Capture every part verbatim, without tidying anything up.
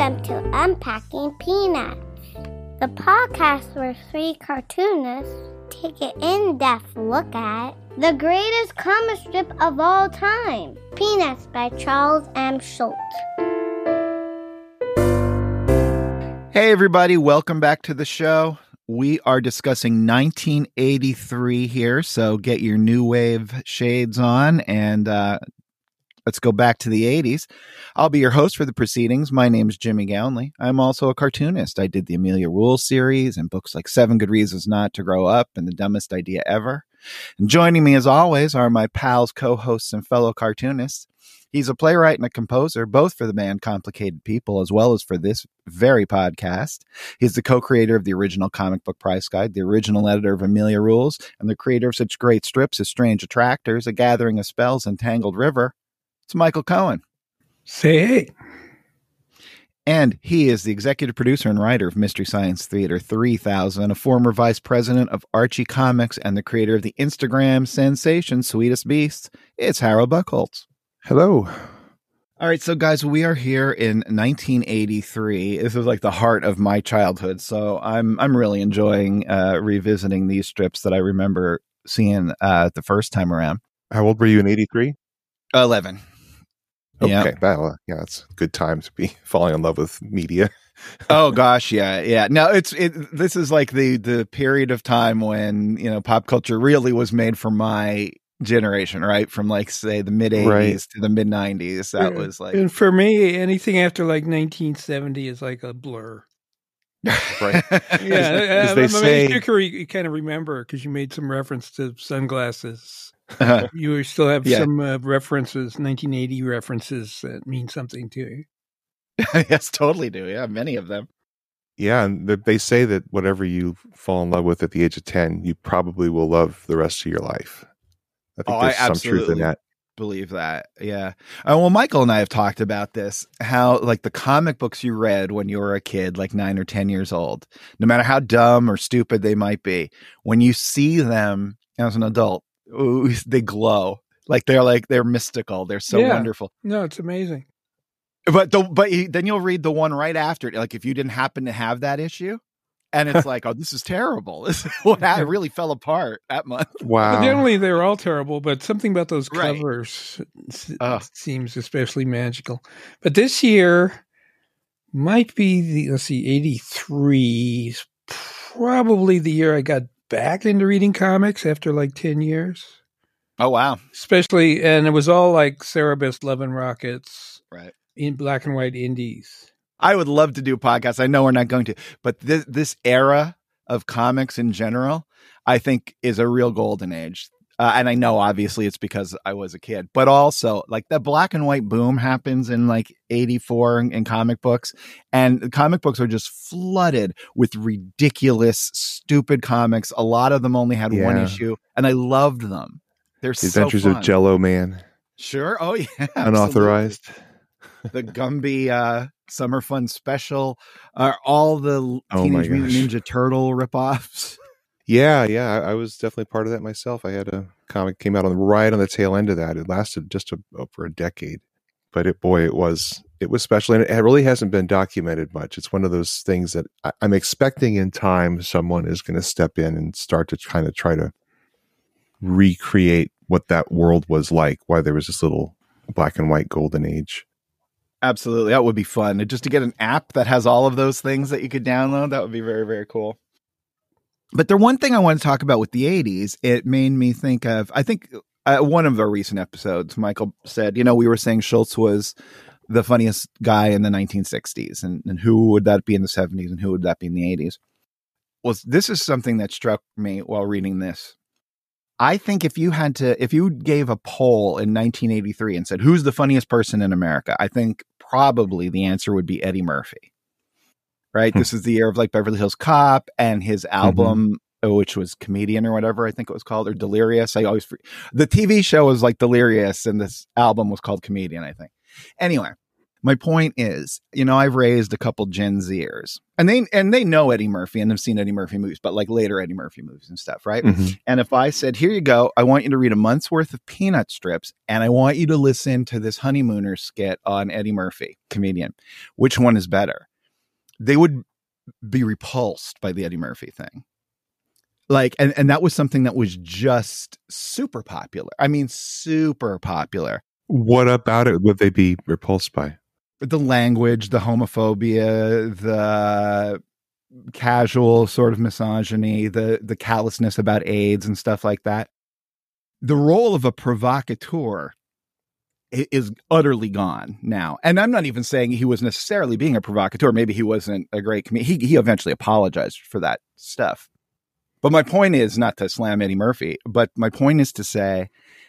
Welcome to Unpacking Peanuts, the podcast where three cartoonists take an in-depth look at the greatest comic strip of all time, Peanuts by Charles M. Schulz. Hey everybody, welcome back to the show. We are discussing nineteen eighty-three here, so get your new wave shades on and uh, let's go back to the eighties. I'll be your host for the proceedings. My name is Jimmy Gownley. I'm also a cartoonist. I did the Amelia Rule series and books like Seven Good Reasons Not to Grow Up and The Dumbest Idea Ever. And joining me as always are my pals, co-hosts, and fellow cartoonists. He's a playwright and a composer, both for the band Complicated People, as well as for this very podcast. He's the co-creator of the original comic book price guide, the original editor of Amelia Rules, and the creator of such great strips as Strange Attractors, A Gathering of Spells, and Tangled River. It's Michael Cohen. Say hey. And he is the executive producer and writer of Mystery Science Theater three thousand, a former vice president of Archie Comics, and the creator of the Instagram sensation Sweetest Beasts. It's Harold Buchholz. Hello. All right, so guys, we are here in nineteen eighty-three. This is like the heart of my childhood, so I'm I'm really enjoying uh, revisiting these strips that I remember seeing uh, the first time around. How old were you in eighty-three? eleven. Okay, Yeah. well, yeah, it's a good time to be falling in love with media. Oh gosh, yeah, yeah. No, it's it. This is like the the period of time when, you know, pop culture really was made for my generation, right? From like say the mid eighties Right. to the mid nineties. That Yeah. was like And for me, anything after like nineteen seventy is like a blur. Right. Yeah, As I, they I, say- I mean, you can re- kind of remember because you made some reference to sunglasses. Uh, You still have Yeah. some uh, references, nineteen eighty references that mean something to you. yes, totally do. Yeah, many of them. Yeah, and th- they say that whatever you fall in love with at the age of ten, you probably will love the rest of your life. I think Oh, there's I some truth in absolutely that. believe that. Yeah. Uh, well, Michael and I have talked about this, how like the comic books you read when you were a kid, like nine or ten years old, no matter how dumb or stupid they might be, when you see them as an adult, ooh, they glow. Like they're like, they're mystical. They're so Yeah. wonderful. No, it's amazing. But the, but you, then you'll read the one right after it. Like if you didn't happen to have that issue, and it's like, oh, this is terrible. This is what ha- really fell apart that month. But Wow. generally, they're all terrible, but something about those Right. covers s- Ugh. seems especially magical. But this year might be the, let's see, eighty-three is probably the year I got back into reading comics after like ten years. Oh, wow. Especially, and it was all like Sarah Best Love and Rockets Right. in black and white indies. I would love to do podcasts. I know we're not going to, but this this era of comics in general, I think is a real golden age. Uh, and I know obviously it's because I was a kid, but also like the black and white boom happens in like eighty-four in, in comic books, and comic books are just flooded with ridiculous, stupid comics. A lot of them only had one Yeah. issue, and I loved them. They're The so Adventures fun. of Jello Man, Sure. Oh yeah. absolutely. unauthorized. The Gumby uh, Summer Fun Special, uh, all the Oh my Teenage Mutant gosh. Ninja Turtle ripoffs. Yeah, yeah, I, I was definitely part of that myself. I had a comic came out on the right on the tail end of that. It lasted just a, over a decade, but it boy, it was it was special, and it really hasn't been documented much. It's one of those things that I, I'm expecting in time someone is going to step in and start to kind of try to recreate what that world was like. Why there was this little black and white golden age. Absolutely. That would be fun. Just to get an app that has all of those things that you could download, that would be very, very cool. But the one thing I want to talk about with the eighties, it made me think of, I think uh, one of our recent episodes, Michael said, you know, we were saying Schulz was the funniest guy in the nineteen sixties, and, and who would that be in the seventies, and who would that be in the eighties? Well, this is something that struck me while reading this. I think if you had to, if you gave a poll in nineteen eighty-three and said, who's the funniest person in America? I think probably the answer would be Eddie Murphy, right? Hmm. This is the year of like Beverly Hills Cop and his album, mm-hmm. which was Comedian or whatever, I think it was called, or Delirious. I always, the T V show was like Delirious and this album was called Comedian, I think. Anyway, My point is, you know, I've raised a couple Gen Zers, and they and they know Eddie Murphy and have seen Eddie Murphy movies, but like later Eddie Murphy movies and stuff, right? Mm-hmm. And if I said, here you go, I want you to read a month's worth of Peanut strips, and I want you to listen to this Honeymooner skit on Eddie Murphy, comedian, which one is better? They would be repulsed by the Eddie Murphy thing. Like, and, and that was something that was just super popular. I mean, super popular. What about it would they be repulsed by? The language, the homophobia, the casual sort of misogyny, the the callousness about AIDS and stuff like that. The role of a provocateur is utterly gone now. And I'm not even saying he was necessarily being a provocateur. Maybe he wasn't a great comedian. He, he eventually apologized for that stuff. But my point is not to slam Eddie Murphy, but my point is to say,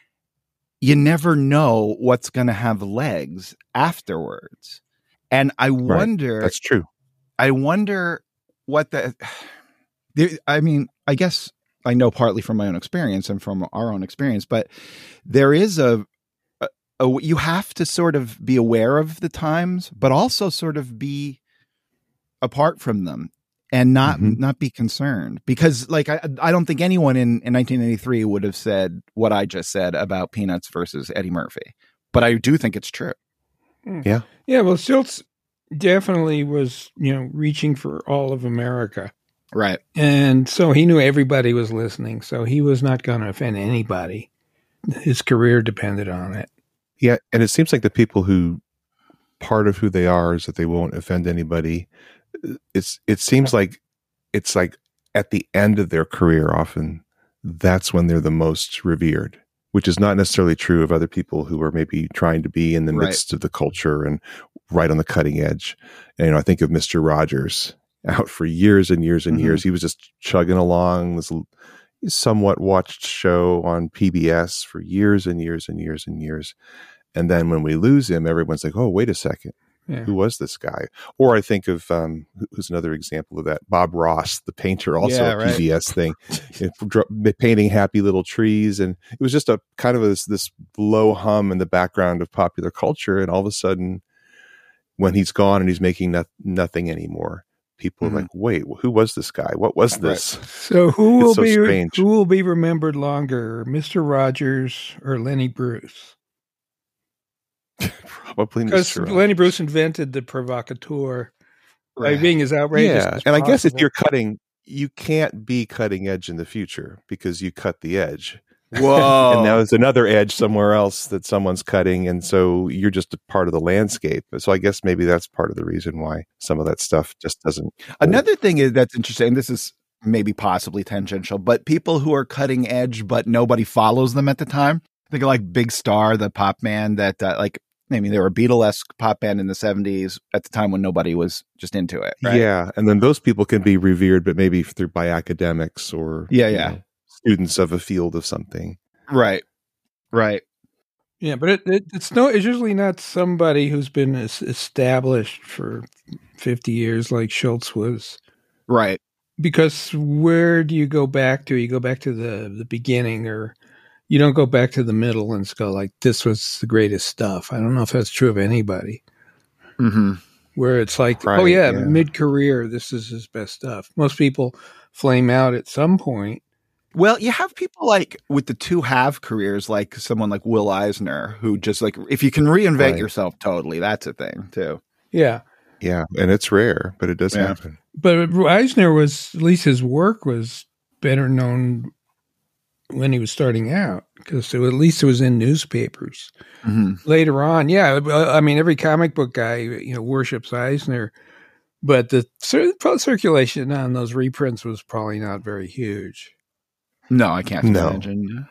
you never know what's going to have legs afterwards. And I wonder, right. That's true. I wonder what the, there, I mean, I guess I know partly from my own experience and from our own experience, but there is a, a, a you have to sort of be aware of the times, but also sort of be apart from them. And not mm-hmm. not be concerned, because like I I don't think anyone in, in nineteen eighty-three would have said what I just said about Peanuts versus Eddie Murphy, but I do think it's true. Yeah, yeah. Well, Schulz definitely was, you know, reaching for all of America, right? And so he knew everybody was listening, so he was not going to offend anybody. His career depended on it. Yeah, and it seems like the people who part of who they are is that they won't offend anybody. It's it seems like it's like at the end of their career, often that's when they're the most revered, which is not necessarily true of other people who are maybe trying to be in the right. midst of the culture and right on the cutting edge. And, you know, I think of Mister Rogers, out for years and years and mm-hmm. years. He was just chugging along this somewhat watched show on P B S for years and years and years and years. And then when we lose him, everyone's like, oh, wait a second. Yeah. Who was this guy? Or I think of um, who's another example of that? Bob Ross, the painter, also yeah, a right. P B S thing, painting happy little trees, and it was just a kind of a, this this low hum in the background of popular culture. And all of a sudden, when he's gone and he's making no, nothing anymore, people mm-hmm. are like, "Wait, who was this guy? What was this?" Right. So who will so be strange. who will be remembered longer, Mister Rogers or Lenny Bruce? Probably because Lenny Bruce invented the provocateur by right. being as outrageous yeah. as and possible. I guess if you're cutting, you can't be cutting edge in the future because you cut the edge. Whoa! And now there's another edge somewhere else that someone's cutting, and so you're just a part of the landscape. So I guess maybe that's part of the reason why some of that stuff just doesn't. Another thing is that's interesting. This is maybe possibly tangential, but people who are cutting edge, but nobody follows them at the time. Think of like Big Star, the pop band that uh, like. I mean, they were a Beatlesque pop band in the seventies at the time when nobody was just into it. Right? Yeah. And then those people can be revered, but maybe through by academics or yeah, yeah. know, students of a field of something. Right. Right. Yeah. But it, it, it's no, it's usually not somebody who's been established for fifty years like Schulz was. Right. Because where do you go back to? You go back to the, the beginning, or you don't go back to the middle and go like, this was the greatest stuff. I don't know if that's true of anybody. Mm-hmm. Where it's like, right, oh yeah, yeah, mid-career, this is his best stuff. Most people flame out at some point. Well, you have people like with the two have careers, like someone like Will Eisner, who just like, if you can reinvent right. yourself totally, that's a thing too. Yeah. Yeah. And it's rare, but it does yeah. happen. But Eisner was, at least his work was better known when he was starting out, because at least it was in newspapers. Mm-hmm. Later on, yeah, I mean, every comic book guy, you know, worships Eisner, but the cir- circulation on those reprints was probably not very huge. No, I can't no. imagine.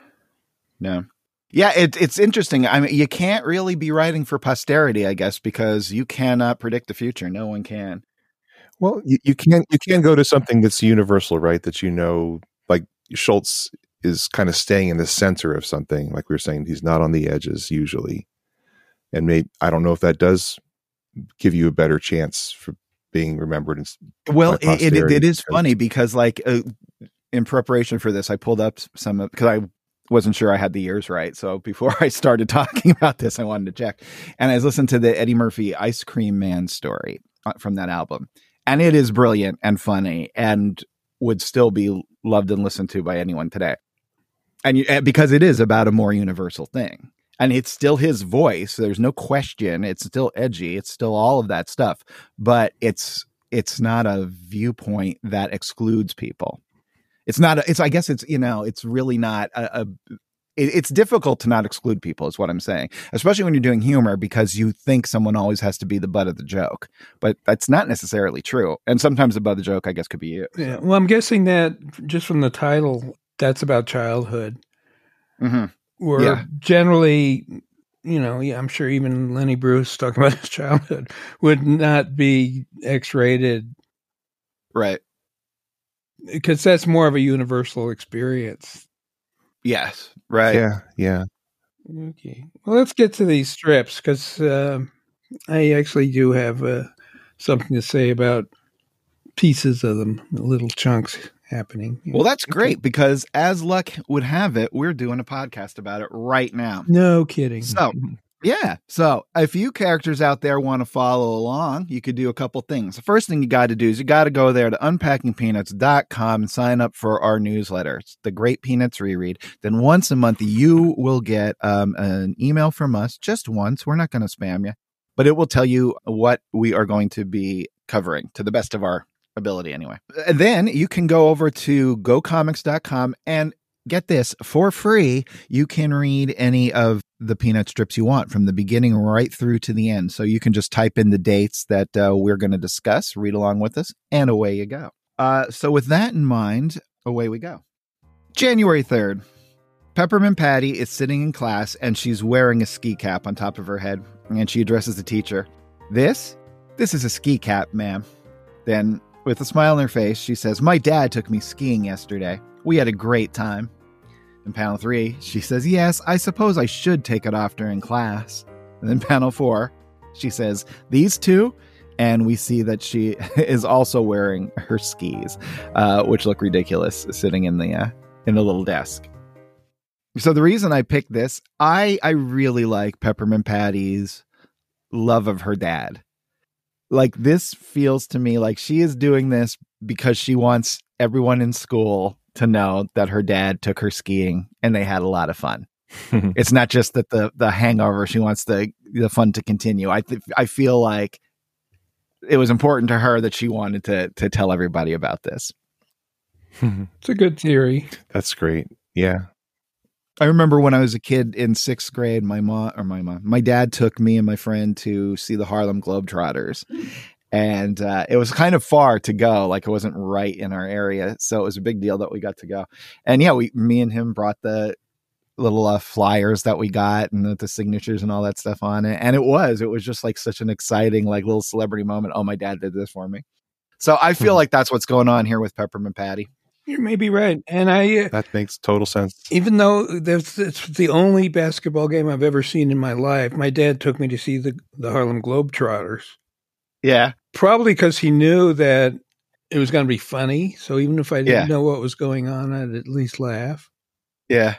No. Yeah, it, it's interesting. I mean, you can't really be writing for posterity, I guess, because you cannot predict the future. No one can. Well, you, you can you can go to something that's universal, right? That you know, like Schulz is kind of staying in the center of something. Like we were saying, he's not on the edges usually. And maybe, I don't know if that does give you a better chance for being remembered. In, well, it, it, it is funny because like uh, in preparation for this, I pulled up some, because I, wasn't sure I had the years right. So before I started talking about this, I wanted to check. And I was listening to the Eddie Murphy Ice Cream Man story from that album. And it is brilliant and funny and would still be loved and listened to by anyone today. And, you, and because it is about a more universal thing. And it's still his voice. There's no question. It's still edgy. It's still all of that stuff. But it's it's not a viewpoint that excludes people. It's not. A, it's. I guess it's. You know. It's really not a. a it, it's difficult to not exclude people. Is what I'm saying. Especially when you're doing humor, because you think someone always has to be the butt of the joke, but that's not necessarily true. And sometimes the butt of the joke, I guess, could be you. Yeah. Well, I'm guessing that just from the title, that's about childhood. Mm-hmm. Where Yeah. generally, you know, yeah, I'm sure even Lenny Bruce talking about his childhood would not be X-rated, Right. because that's more of a universal experience. Yes. Right. Yeah, yeah. Okay. Well, let's get to these strips, because uh, I actually do have uh, something to say about pieces of them, little chunks happening. Well, that's great, because as luck would have it, we're doing a podcast about it right now. No kidding. So, yeah. So if you characters out there want to follow along, you could do a couple things. The first thing you got to do is you got to go there to unpacking peanuts dot com and sign up for our newsletter. It's the Great Peanuts Reread. Then once a month, you will get um, an email from us, just once. We're not going to spam you, but it will tell you what we are going to be covering to the best of our ability anyway. And then you can go over to go comics dot com and get this for free. You can read any of the Peanut strips you want from the beginning right through to the end. So you can just type in the dates that uh, we're going to discuss, read along with us, and away you go. Uh, so with that in mind, away we go. January third, Peppermint Patty is sitting in class and she's wearing a ski cap on top of her head, and she addresses the teacher. This? This is a ski cap, ma'am. Then, with a smile on her face, she says, my dad took me skiing yesterday. We had a great time. In panel three, she says, yes, I suppose I should take it off during class. And then panel four, she says, these two? And we see that she is also wearing her skis, uh, which look ridiculous, sitting in the uh, in a little desk. So the reason I picked this, I I really like Peppermint Patty's love of her dad. Like, this feels to me like she is doing this because she wants everyone in school to know that her dad took her skiing and they had a lot of fun. It's not just that the the hangover, she wants the the fun to continue. I th- I feel like it was important to her that she wanted to to tell everybody about this. It's a good theory. That's great. Yeah. I remember when I was a kid in sixth grade, my mom or my mom, my dad took me and my friend to see the Harlem Globetrotters. And uh, it was kind of far to go. Like, it wasn't right in our area. So it was a big deal that we got to go. And yeah, we, me and him brought the little uh, flyers that we got and the, the signatures and all that stuff on it. And it was, it was just like such an exciting, like, little celebrity moment. Oh, my dad did this for me. So I feel like that's what's going on here with Peppermint Patty. You may be right. And I, uh, That makes total sense. even though that's, it's the only basketball game I've ever seen in my life, my dad took me to see the, the Harlem Globetrotters. Yeah. Probably because he knew that it was going to be funny. So even if I didn't Yeah. know what was going on, I'd at least laugh. Yeah.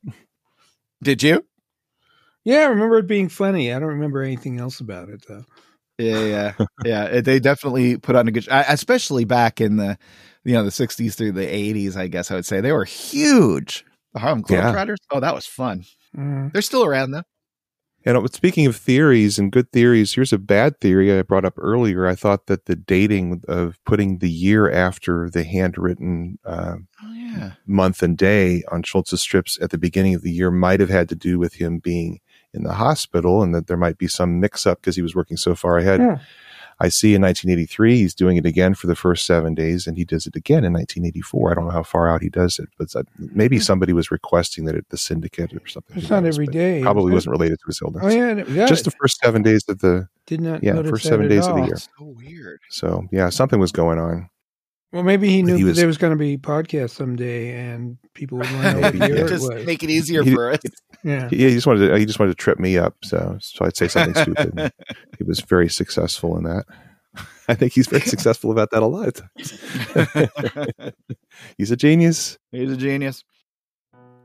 Did you? Yeah, I remember it being funny. I don't remember anything else about it, though. Yeah, yeah, yeah. It- They definitely put on a good, I- especially back in the, you know, the sixties through the eighties. I guess I would say they were huge. The Harlem Yeah. Globetrotters. Oh, that was fun. Mm. They're still around though. And uh, speaking of theories and good theories, here's a bad theory I brought up earlier. I thought that the dating of putting the year after the handwritten uh, Oh yeah. month and day on Schultz's strips at the beginning of the year might have had to do with him being in the hospital, and that there might be some mix up because he was working so far ahead. Yeah. I see in nineteen eighty-three, he's doing it again for the first seven days, and he does it again in nineteen eighty-four. I don't know how far out he does it, but uh, maybe somebody was requesting that it, the syndicate or something. It's Who not knows, every but day. Probably is it? wasn't related to his illness. Oh, yeah. yeah. Just the first seven days of the, Did not yeah, notice first that seven at days of the all. year. So weird. So yeah, something was going on. Well, maybe he knew He that was- there was going to be podcast someday, and people would want to know what Maybe, year yeah. it Just was. make it easier He- for us. Yeah. He, he just wanted to, he just wanted to trip me up. So, so I'd say something stupid. He was very successful in that. I think he's very successful about that a lot of times. He's a genius. He's a genius.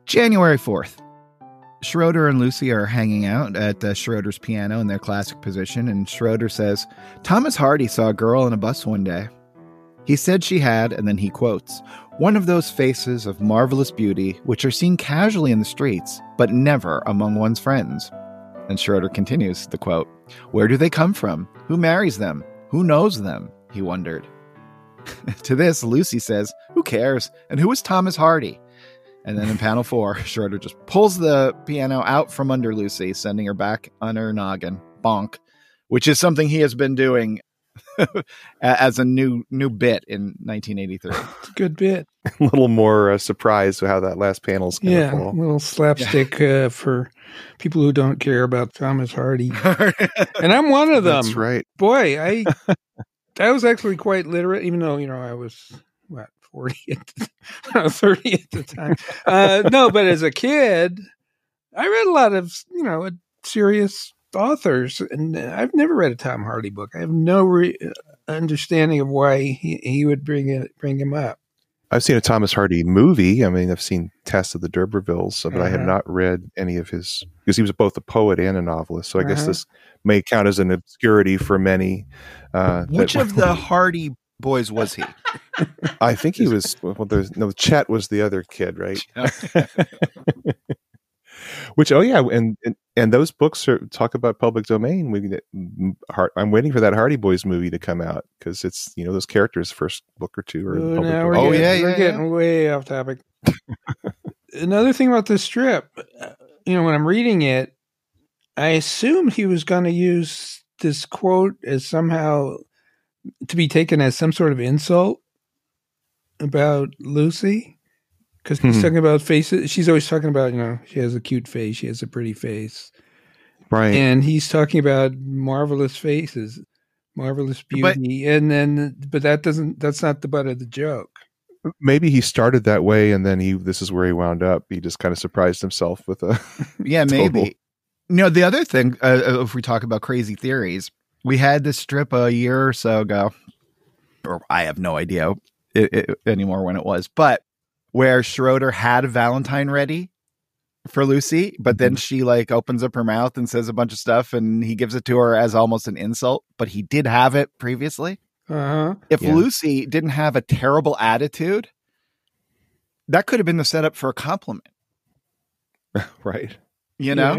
January fourth. Schroeder and Lucy are hanging out at uh, Schroeder's piano in their classic position, and Schroeder says, Thomas Hardy saw a girl in a bus one day. He said she had, and then he quotes, one of those faces of marvelous beauty which are seen casually in the streets, but never among one's friends. And Schroeder continues the quote, where do they come from? Who marries them? Who knows them? He wondered. To this, Lucy says, who cares? And who is Thomas Hardy? And then in panel four, Schroeder just pulls the piano out from under Lucy, sending her back on her noggin. Bonk. Which is something he has been doing as a new new bit in nineteen eighty-three. It's a good bit. A little more uh, surprised how that last panel's going to Yeah, fall. a little slapstick uh, for people who don't care about Thomas Hardy. And I'm one of them. That's right. Boy, I I was actually quite literate, even though, you know, I was, what, forty at the, no, thirty at the time. Uh, no, but as a kid, I read a lot of, you know, serious authors, and I've never read a Tom Hardy book. I have no re- understanding of why he, he would bring it, bring him up. I've seen a Thomas Hardy movie. I mean, I've seen Test of the D'Urbervilles, but uh-huh. I have not read any of his, because he was both a poet and a novelist. So I uh-huh. guess this may count as an obscurity for many. Uh, Which that, of the Hardy boys was he? I think he was, well, there's, no, Chet was the other kid, right? Which, oh yeah, and, and and those books are talk about public domain. We, I'm waiting for that Hardy Boys movie to come out because it's, you know, those characters' first book or two are in oh, public no, domain. Oh getting, yeah, yeah, we're yeah. getting way off topic. Another thing about this strip, you know, when I'm reading it, I assumed he was going to use this quote as somehow to be taken as some sort of insult about Lucy. Because he's mm-hmm. talking about faces. She's always talking about, you know, she has a cute face. She has a pretty face. Right. And he's talking about marvelous faces, marvelous beauty. But, and then, but that doesn't, that's not the butt of the joke. Maybe he started that way and then he, this is where he wound up. He just kind of surprised himself with a. Yeah, maybe. You know, the other thing, uh, if we talk about crazy theories, we had this strip a year or so ago, or I have no idea it, it, anymore when it was, but where Schroeder had a Valentine ready for Lucy, but then she like opens up her mouth and says a bunch of stuff and he gives it to her as almost an insult, but he did have it previously. Uh-huh. If yeah. Lucy didn't have a terrible attitude, that could have been the setup for a compliment. Right. You know? Yeah.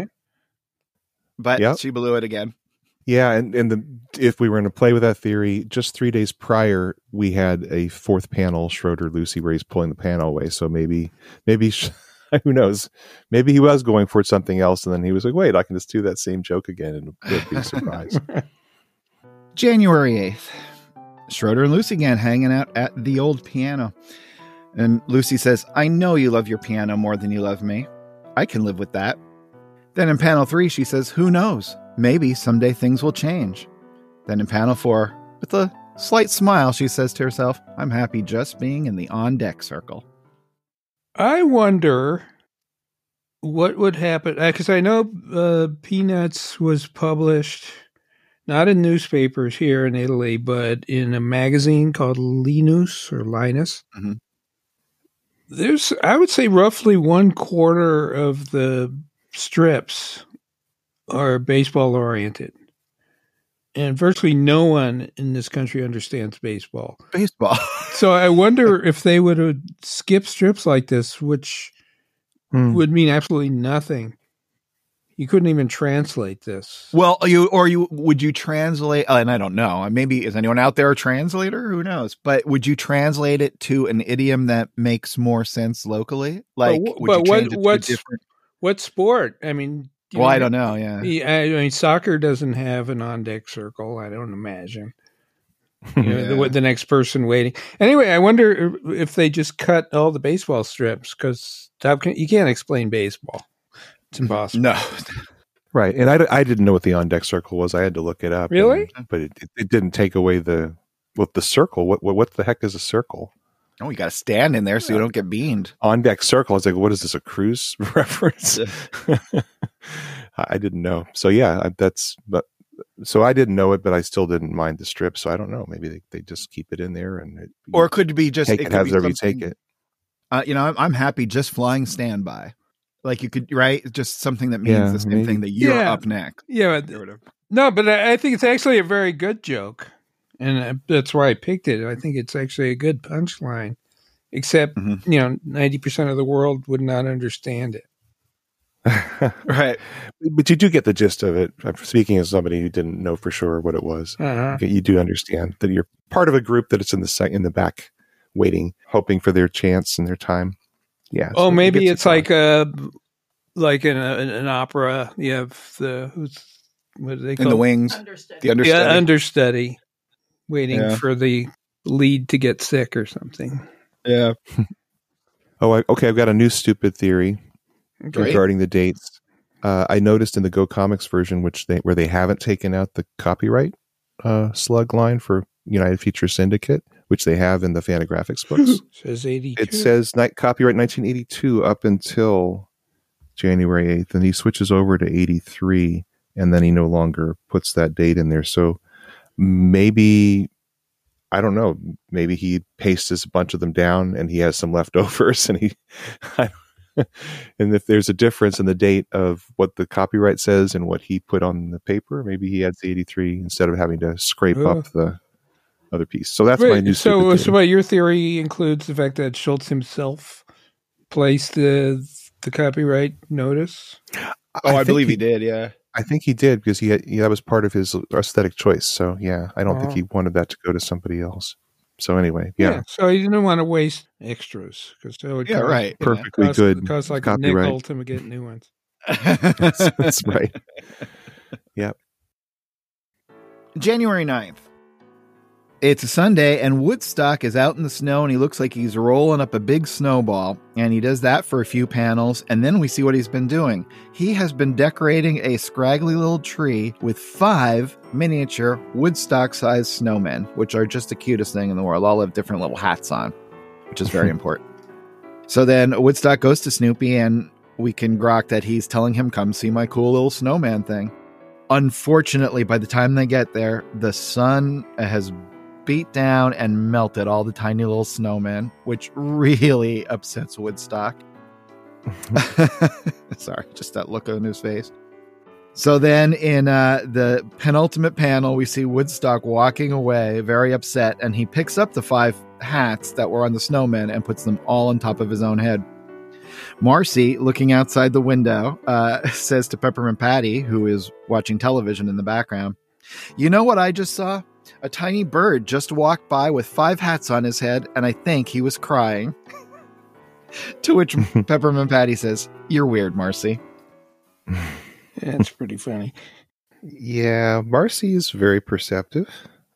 But yep. she blew it again. Yeah, and, and the if we were going to play with that theory, just three days prior, we had a fourth panel, Schroeder Lucy, where he's pulling the panel away. So maybe, maybe who knows? Maybe he was going for something else, and then he was like, "Wait, I can just do that same joke again, and it'll be a surprise." January eighth, Schroeder and Lucy again hanging out at the old piano, and Lucy says, "I know you love your piano more than you love me. I can live with that." Then in panel three, she says, "Who knows? Maybe someday things will change." Then in panel four, with a slight smile, she says to herself, "I'm happy just being in the on-deck circle." I wonder what would happen, because uh, I know uh, Peanuts was published, not in newspapers here in Italy, but in a magazine called Linus or Linus. Mm-hmm. There's, I would say, roughly one quarter of the strips are baseball oriented, and virtually no one in this country understands baseball. Baseball. So I wonder if they would have skipped strips like this, which hmm. would mean absolutely nothing. You couldn't even translate this. Well, you or you would you translate? Uh, and I don't know. Maybe is anyone out there a translator? Who knows? But would you translate it to an idiom that makes more sense locally? Like, but, would but you change what, it to a different? What sport? I mean. Well, know, I don't know. Yeah, I mean, soccer doesn't have an on-deck circle. I don't imagine. You know, yeah. the, the next person waiting. Anyway, I wonder if they just cut all the baseball strips because you can't explain baseball. It's impossible. No, right. And I, I didn't know what the on-deck circle was. I had to look it up. Really? And, but it, it didn't take away the what the circle. What what, what the heck is a circle? Oh, you got to stand in there so you don't get beamed. On deck circle. I was like, what is this, a cruise reference? I didn't know. So yeah, that's, but so I didn't know it, but I still didn't mind the strip. So I don't know. Maybe they, they just keep it in there and it, or it could be just, take it it could be however you take it. Uh, you know, I'm, I'm happy just flying standby. Like you could, right? Just something that means Yeah, the same maybe. thing that you're Yeah. up next. Yeah. But, no, but I, I think it's actually a very good joke. And uh, that's why I picked it. I think it's actually a good punchline. Except, Mm-hmm. you know, ninety percent of the world would not understand it. Right. But you do get the gist of it. I'm speaking as somebody who didn't know for sure what it was. Uh-huh. You do understand that you're part of a group that it's in the sec- in the back, waiting, hoping for their chance and their time. Yeah. Oh, so maybe gets it's it like a like an, an an opera. You have the who's what do they call In the it? wings, Understudy. the understudy. Yeah, understudy, waiting Yeah. for the lead to get sick or something. yeah. Oh, I, okay. I've got a new stupid theory Great. regarding the dates. Uh, I noticed in the Go Comics version, which they where they haven't taken out the copyright uh, slug line for United Feature Syndicate, which they have in the Fantagraphics books. Says eighty-two. It says night copyright nineteen eighty-two up until January eighth, and he switches over to eighty-three, and then he no longer puts that date in there. So maybe, I don't know, maybe he pastes a bunch of them down and he has some leftovers, and he, I, and if there's a difference in the date of what the copyright says and what he put on the paper, maybe he adds eighty-three instead of having to scrape Oh. up the other piece. So that's Wait, my new so, stupid so theory. what your theory includes the fact that Schultz himself placed the the copyright notice? Oh, I, think believe he, did. Yeah. I think he did because he had, yeah, that was part of his aesthetic choice. So yeah, I don't think Oh. he wanted that to go to somebody else. So anyway, yeah, So he didn't want to waste extras because that would Yeah, cost, right. Yeah. perfectly cost, good cost like a copyright. nickel to get new ones. that's, that's right. January ninth. It's a Sunday, and Woodstock is out in the snow, and he looks like he's rolling up a big snowball. And he does that for a few panels, and then we see what he's been doing. He has been decorating a scraggly little tree with five miniature Woodstock-sized snowmen, which are just the cutest thing in the world. All have different little hats on, which is very important. So then Woodstock goes to Snoopy, and we can grok that he's telling him, come see my cool little snowman thing. Unfortunately, by the time they get there, the sun has beat down and melted all the tiny little snowmen, which really upsets Woodstock. Sorry, just that look on his face. So then in uh, the penultimate panel, we see Woodstock walking away, very upset, and he picks up the five hats that were on the snowmen and puts them all on top of his own head. Marcy, looking outside the window, uh, says to Peppermint Patty, who is watching television in the background, you know what I just saw? A tiny bird just walked by with five hats on his head, and I think he was crying. To which Peppermint Patty says, you're weird, Marcy. Yeah, it's pretty funny. Yeah, Marcy is very perceptive.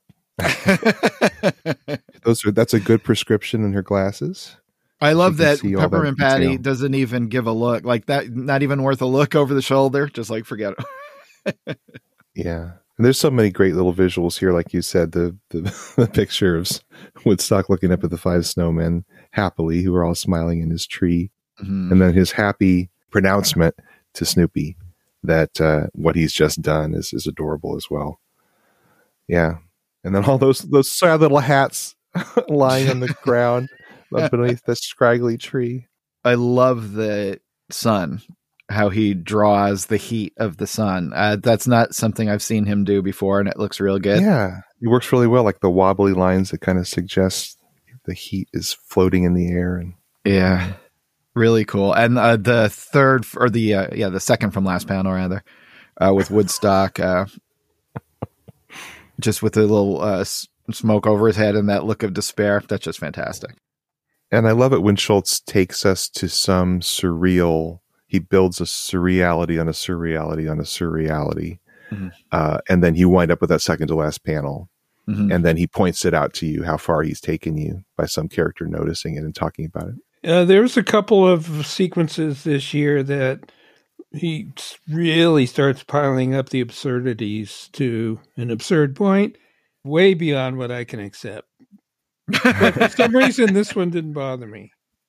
Those are that's a good prescription in her glasses. I love You can that see all that Peppermint Patty detail. doesn't even give a look. Like that, not even worth a look over the shoulder. Just like, forget it. Yeah. And there's so many great little visuals here, like you said, the, the, the picture of Woodstock looking up at the five snowmen happily, who are all smiling in his tree. Mhm. And then his happy pronouncement to Snoopy that uh, what he's just done is, is adorable as well. Yeah. And then all those, those sad little hats lying on the ground beneath the scraggly tree. I love the sun, how he draws the heat of the sun. Uh, that's not something I've seen him do before, and it looks real good. Yeah. It works really well, like the wobbly lines that kind of suggest the heat is floating in the air. And Yeah. Really cool. And uh, the third, or the, uh, yeah, the second from last panel, rather, uh, with Woodstock, uh, just with a little uh, s- smoke over his head and that look of despair. That's just fantastic. And I love it when Schultz takes us to some surreal, he builds a surreality on a surreality on a surreality. Mm-hmm. Uh, and then you wind up with that second to last panel. Mm-hmm. And then he points it out to you, how far he's taken you by some character noticing it and talking about it. Uh, there's a couple of sequences this year that he s- really starts piling up the absurdities to an absurd point, way beyond what I can accept. But for some reason, this one didn't bother me.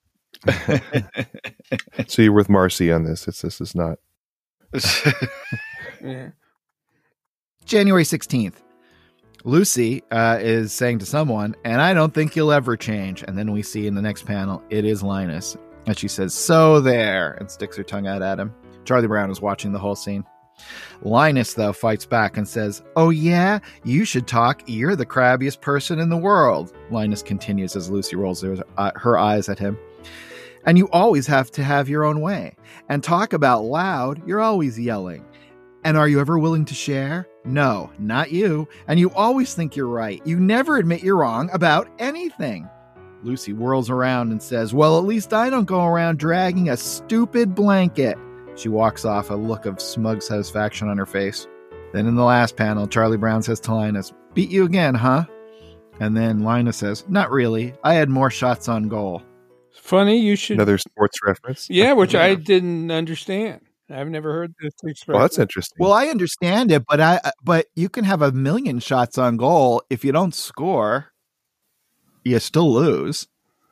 So you're with Marcy on this. It's, this is not. Yeah. January sixteenth. Lucy uh, is saying to someone, and I don't think you'll ever change. And then we see in the next panel, it is Linus. And she says, so there, and sticks her tongue out at him. Charlie Brown is watching the whole scene. Linus, though, fights back and says, oh yeah, you should talk. You're the crabbiest person in the world. Linus continues as Lucy rolls her, uh, her eyes at him. And you always have to have your own way. And talk about loud, you're always yelling. And are you ever willing to share? No, not you. And you always think you're right. You never admit you're wrong about anything. Lucy whirls around and says, well, at least I don't go around dragging a stupid blanket. She walks off, a look of smug satisfaction on her face. Then in the last panel, Charlie Brown says to Linus, beat you again, huh? And then Linus says, not really. I had more shots on goal. Funny, you should... Another sports reference? Yeah, which I didn't understand. I've never heard this expression. Well, that's interesting. Well, I understand it, but I but you can have a million shots on goal. If you don't score, you still lose.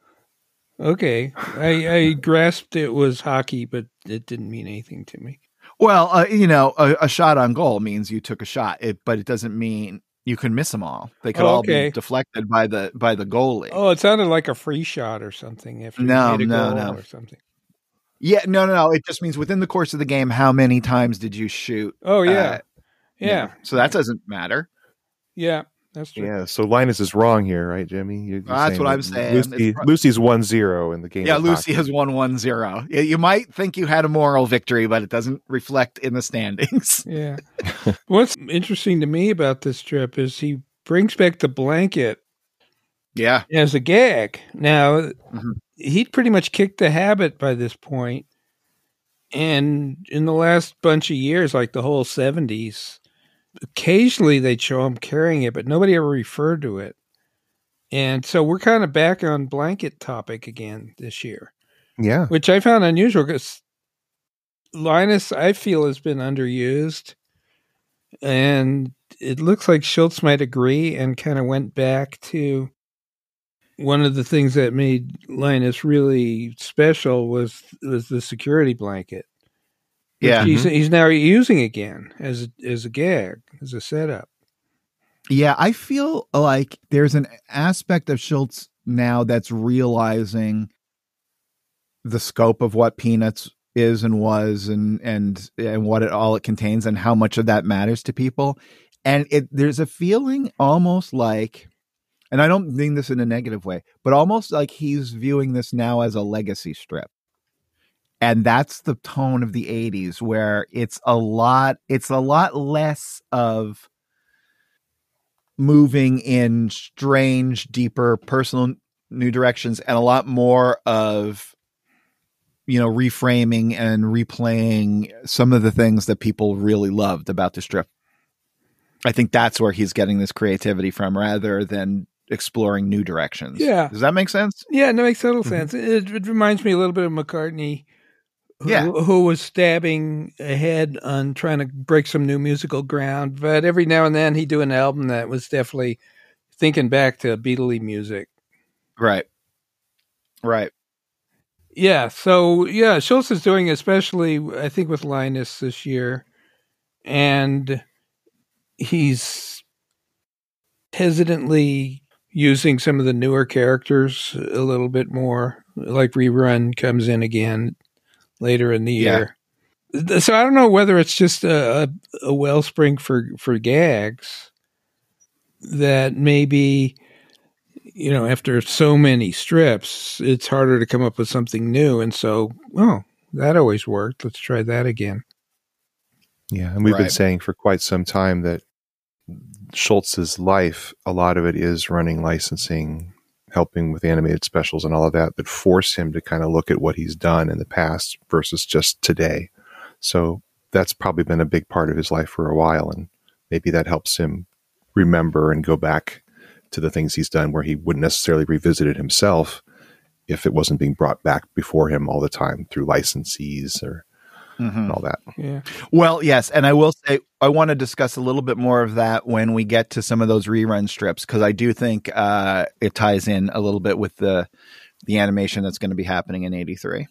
Okay. I, I grasped it was hockey, but it didn't mean anything to me. Well, uh, you know, a, a shot on goal means you took a shot, it, but it doesn't mean you can miss them all. They could Oh, all okay. be deflected by the by the goalie. Oh, it sounded like a free shot or something. After No, you made a no, goal no. or something. Yeah, no, no, no. It just means within the course of the game, how many times did you shoot? Oh, yeah. Uh, yeah. So that doesn't matter. Yeah, that's true. Yeah, so Linus is wrong here, right, Jimmy? You're, you're That's what that I'm saying. Lucy, It's pro- Lucy's one zero in the game. Yeah, of Lucy hockey. has won one zero. Yeah, you might think you had a moral victory, but it doesn't reflect in the standings. Yeah. What's interesting to me about this trip is he brings back the blanket Yeah. as a gag. Now, Mhm. he'd pretty much kicked the habit by this point. And in the last bunch of years, like the whole seventies, occasionally they'd show him carrying it, but nobody ever referred to it. And so we're kind of back on blanket topic again this year, Yeah. which I found unusual because Linus, I feel, has been underused. And it looks like Schultz might agree and kind of went back to one of the things that made Linus really special was was the security blanket. which Yeah. he's, he's now using again as a, as a gag, as a setup. Yeah, I feel like there's an aspect of Schultz now that's realizing the scope of what Peanuts is and was and and and what it all it contains and how much of that matters to people. And it there's a feeling almost like, and I don't mean this in a negative way, but almost like he's viewing this now as a legacy strip. And that's the tone of the eighties, where it's a lot, it's a lot less of moving in strange, deeper, personal new directions, and a lot more of, you know, reframing and replaying some of the things that people really loved about the strip. I think that's where he's getting this creativity from, rather than exploring new directions. Yeah. Does that make sense? Yeah, no, it makes total sense. It, it reminds me a little bit of McCartney, who, Yeah. who was stabbing ahead on trying to break some new musical ground. But every now and then he'd do an album that was definitely thinking back to Beatley music. Right. Right. Yeah, so yeah, Schultz is doing, especially I think with Linus this year, and he's hesitantly using some of the newer characters a little bit more, like Rerun comes in again later in the year. Yeah. So I don't know whether it's just a, a, a wellspring for, for gags that maybe, you know, after so many strips, it's harder to come up with something new. And so, oh, that always worked. Let's try that again. Yeah. And we've Right. been saying for quite some time that Schultz's life, a lot of it is running licensing, helping with animated specials and all of that, that force him to kind of look at what he's done in the past versus just today. So that's probably been a big part of his life for a while. And maybe that helps him remember and go back to the things he's done where he wouldn't necessarily revisit it himself if it wasn't being brought back before him all the time through licensees or Mm-hmm. and all that. Yeah. Well, yes. And I will say, I want to discuss a little bit more of that when we get to some of those rerun strips, because I do think uh, it ties in a little bit with the the animation that's going to be happening in eighty-three.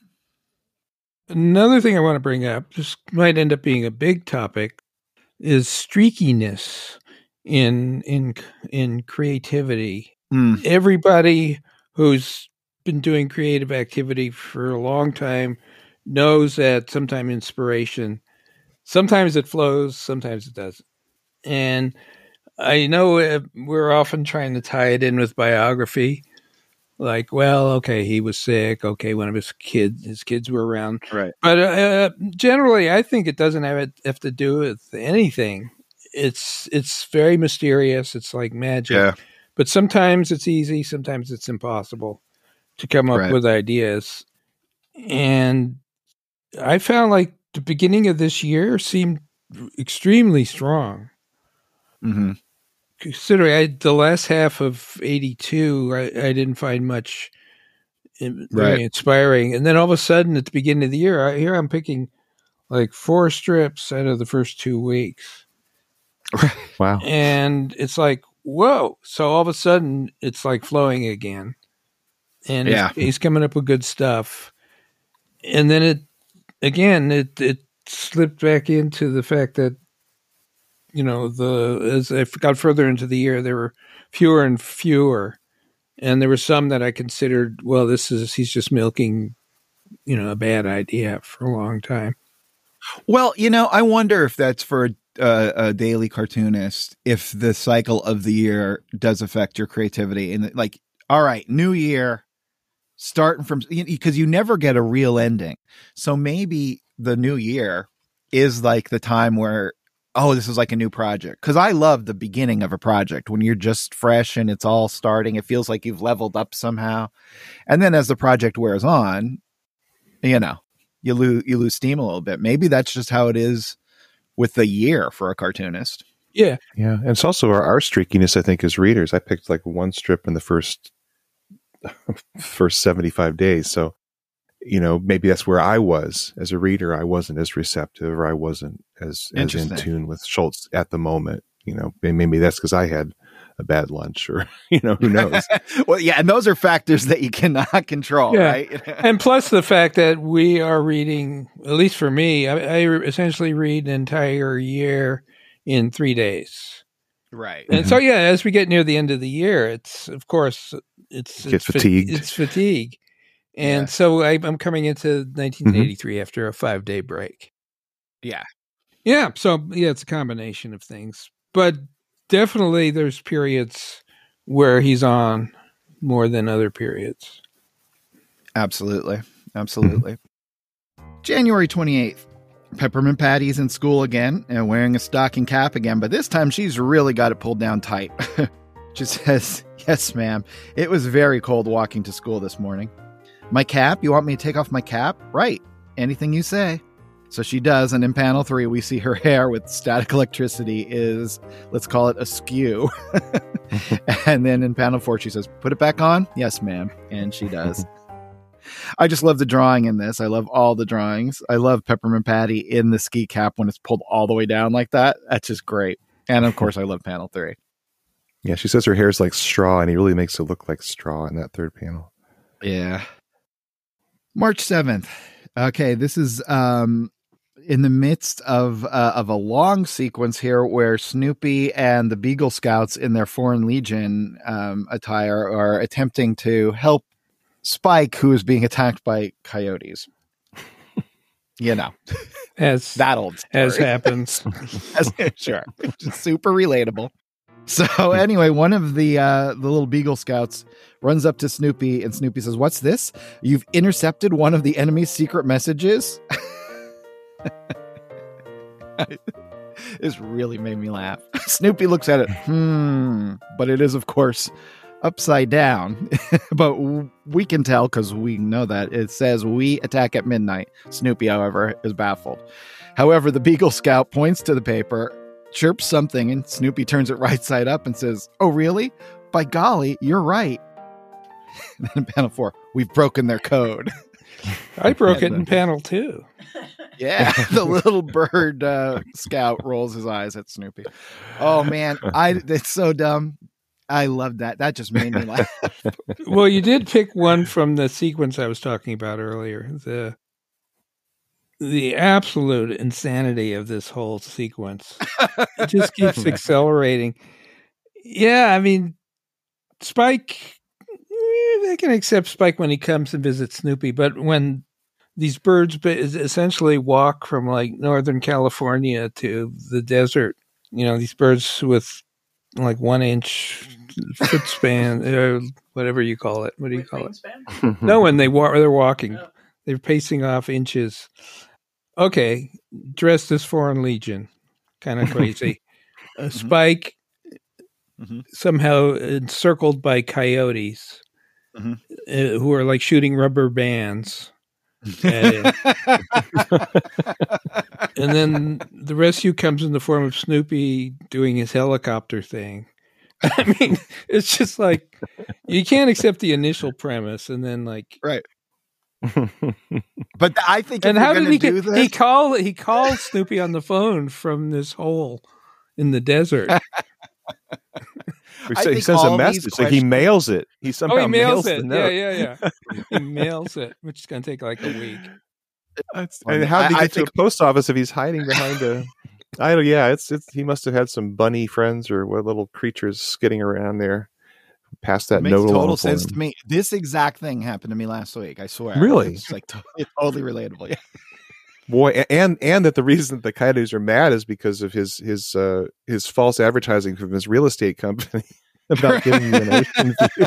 Another thing I want to bring up, this might end up being a big topic, is streakiness in in in creativity. Mm. Everybody who's been doing creative activity for a long time knows that sometimes inspiration, sometimes it flows, sometimes it doesn't. And I know we're often trying to tie it in with biography. Like, well, okay, he was sick. Okay, one of his kids, his kids were around. Right. But uh, generally, I think it doesn't have, it, have to do with anything. It's it's very mysterious. It's like magic. Yeah. But sometimes it's easy. Sometimes it's impossible to come up Right. with ideas. And I found like the beginning of this year seemed extremely strong. Mm-hmm. Considering I, the last half of eighty-two, I, I didn't find much in, very Right. inspiring. And then all of a sudden, at the beginning of the year, I, here I'm picking like four strips out of the first two weeks. Wow. And it's like, whoa. So all of a sudden, it's like flowing again. And Yeah. he's, he's coming up with good stuff. And then it, again, it, it slipped back into the fact that, you know, the as I got further into the year, there were fewer and fewer. And there were some that I considered, well, this is, he's just milking, you know, a bad idea for a long time. Well, you know, I wonder if that's for a, uh, a daily cartoonist, if the cycle of the year does affect your creativity. And like, all right, new year, starting from, because you never get a real ending. So maybe the new year is like the time where, oh, this is like a new project. Because I love the beginning of a project when you're just fresh and it's all starting. It feels like you've leveled up somehow. And then as the project wears on, you know, you lose you lose steam a little bit. Maybe that's just how it is with the year for a cartoonist. Yeah. Yeah. And it's also our, our streakiness, I think, as readers. I picked like one strip in the first first seventy-five days. So, you know, maybe that's where I was as a reader. I wasn't as receptive, or I wasn't as, as in tune with Schulz at the moment. You know, maybe that's because I had a bad lunch, or, you know, who knows? Well, yeah. And those are factors that you cannot control, Yeah. right? And plus the fact that we are reading, at least for me, I, I essentially read an entire year in three days. Right. And so, yeah, as we get near the end of the year, it's, of course, it's, Get it's fatigued. Fa- it's fatigue. And Yeah. so I, I'm coming into nineteen eighty-three mm-hmm. after a five day break. Yeah. Yeah. So, yeah, it's a combination of things. But definitely there's periods where he's on more than other periods. Absolutely. Absolutely. January twenty-eighth. Peppermint Patty's in school again and wearing a stocking cap again, but this time she's really got it pulled down tight. She says, "Yes, ma'am. It was very cold walking to school this morning. My cap? You want me to take off my cap? Right. Anything you say." So she does, and in panel three, we see her hair with static electricity is, let's call it, askew. And then in panel four, she says, "Put it back on?" "Yes, ma'am." And she does. I just love the drawing in this. I love all the drawings. I love Peppermint Patty in the ski cap when it's pulled all the way down like that. That's just great. And of course, I love panel three. Yeah, she says her hair is like straw, and he really makes it look like straw in that third panel. Yeah. March seventh. Okay, this is um, in the midst of uh, of a long sequence here where Snoopy and the Beagle Scouts in their Foreign Legion um, attire are attempting to help Spike, who is being attacked by coyotes. You know, as that old story. As happens. As, sure. Just super relatable. So anyway, one of the uh, the little Beagle Scouts runs up to Snoopy, and Snoopy says, "What's this? You've intercepted one of the enemy's secret messages?" This really made me laugh. Snoopy looks at it, hmm, but it is, of course, upside down. But we can tell because we know that it says, "We attack at midnight." Snoopy, however, is baffled. However, the Beagle Scout points to the paper, chirps something, and Snoopy turns it right side up and says, "Oh, really? By golly, you're right." And then in panel four, "We've broken their code." I broke it in panel two. Yeah, the little bird uh, scout rolls his eyes at Snoopy. Oh man, I it's so dumb. I love that. That just made me laugh. Well, you did pick one from the sequence I was talking about earlier. The the absolute insanity of this whole sequence. It just keeps accelerating. Yeah, I mean, Spike, I can accept Spike when he comes and visits Snoopy, but when these birds essentially walk from like Northern California to the desert, you know, these birds with like one inch foot span, or whatever you call it. What do you call it? No, when they wa- they're walking, oh. They're pacing off inches. Okay, dressed as Foreign Legion, kind of crazy. uh, mm-hmm. Spike mm-hmm. somehow encircled by coyotes mm-hmm. uh, who are like shooting rubber bands. and, and then the rescue comes in the form of Snoopy doing his helicopter thing. I mean, it's just like you can't accept the initial premise, and then like right. But I think, and how did he do get? This, he called he called Snoopy on the phone from this hole in the desert. Say, he sends a message. Like he mails it. He somehow oh, he mails, mails it. The note. Yeah, yeah, yeah. He mails it, which is going to take like a week. That's, and how did he get I, I to think, a post office if he's hiding behind a? I don't. Yeah, it's it's. He must have had some bunny friends or what little creatures skidding around there. Past that makes note total sense to me. This exact thing happened to me last week. I swear. Really? It's like totally, totally relatable. Yeah. Boy, and and that the reason that the coyotes are mad is because of his his uh, his false advertising from his real estate company about giving you an ocean view.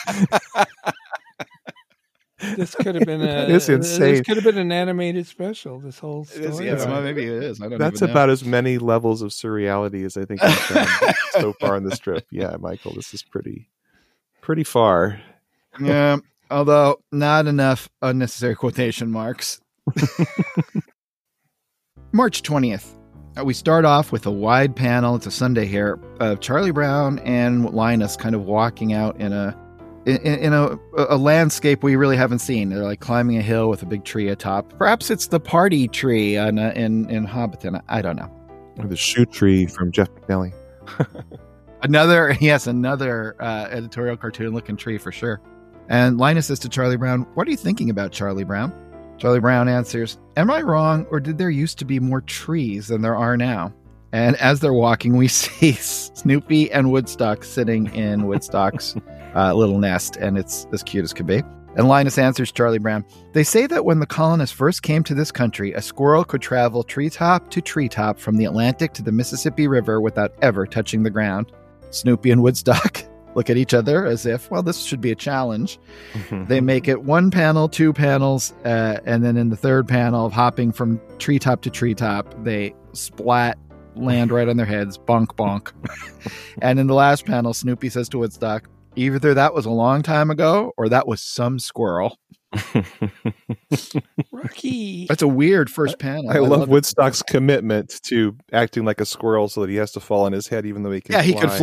This could have been a. It's insane. This could have been an animated special. This whole story. It is, yeah, well, maybe it is. I don't. That's even about know. as many levels of surreality as I think we've found so far in the strip. Yeah, Michael, this is pretty, pretty far. Yeah, although not enough unnecessary quotation marks. March twentieth. We start off with a wide panel. It's a Sunday here of Charlie Brown and Linus kind of walking out in a. In, in a, a landscape we really haven't seen. They're like climbing a hill with a big tree atop. Perhaps it's the party tree on a, in in Hobbiton. I don't know. Or the shoe tree from Jeff McNally. another yes, another uh, editorial cartoon looking tree for sure. And Linus says to Charlie Brown, "What are you thinking about, Charlie Brown?" Charlie Brown answers, "Am I wrong, or did there used to be more trees than there are now?" And as they're walking, we see Snoopy and Woodstock sitting in Woodstock's uh, little nest, and it's as cute as could be. And Linus answers Charlie Brown, "They say that when the colonists first came to this country, a squirrel could travel treetop to treetop from the Atlantic to the Mississippi River without ever touching the ground." Snoopy and Woodstock look at each other as if, well, this should be a challenge. They make it one panel, two panels, uh, and then in the third panel of hopping from treetop to treetop, they splat, land right on their heads, bonk, bonk. And in the last panel, Snoopy says to Woodstock, "Either that was a long time ago or that was some squirrel." Rocky. That's a weird first panel. I, I love, love Woodstock's it. commitment to acting like a squirrel so that he has to fall on his head even though he can yeah, fly. he could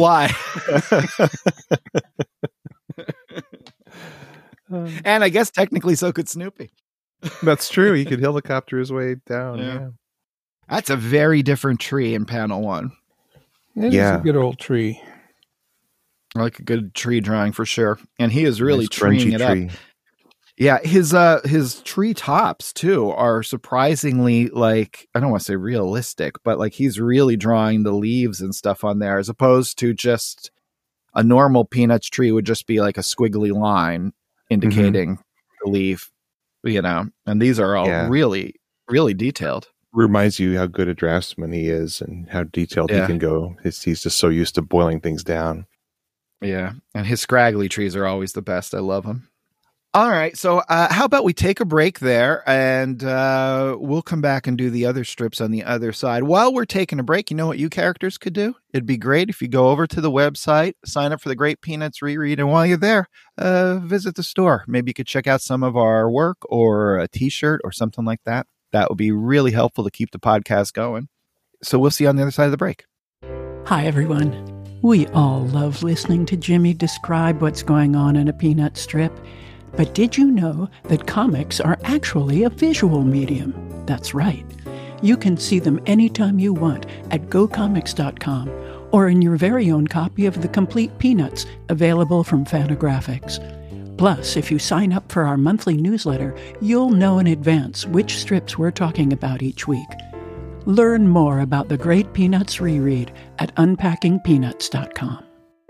fly. And I guess technically so could Snoopy. That's true. He could helicopter his way down. Yeah. yeah. That's a very different tree in panel one. It yeah. is a good old tree. I like a good tree drawing for sure. And he is really nice treeing it tree. up. Yeah, his uh his tree tops too are surprisingly like, I don't want to say realistic, but like he's really drawing the leaves and stuff on there as opposed to just a normal Peanuts tree would just be like a squiggly line indicating mm-hmm. the leaf, you know. And these are all yeah. really, really detailed. Reminds you how good a draftsman he is and how detailed yeah. he can go. He's, he's just so used to boiling things down. Yeah, and his scraggly trees are always the best. I love them. All right, so uh, how about we take a break there, and uh, we'll come back and do the other strips on the other side. While we're taking a break, you know what you characters could do? It'd be great if you go over to the website, sign up for the Great Peanuts Reread, and while you're there, uh, visit the store. Maybe you could check out some of our work or a T-shirt or something like that. That would be really helpful to keep the podcast going. So we'll see you on the other side of the break. Hi, everyone. We all love listening to Jimmy describe what's going on in a Peanut strip. But did you know that comics are actually a visual medium? That's right. You can see them anytime you want at go comics dot com or in your very own copy of The Complete Peanuts, available from Fantagraphics. Plus, if you sign up for our monthly newsletter, you'll know in advance which strips we're talking about each week. Learn more about the Great Peanuts Reread at unpacking peanuts dot com.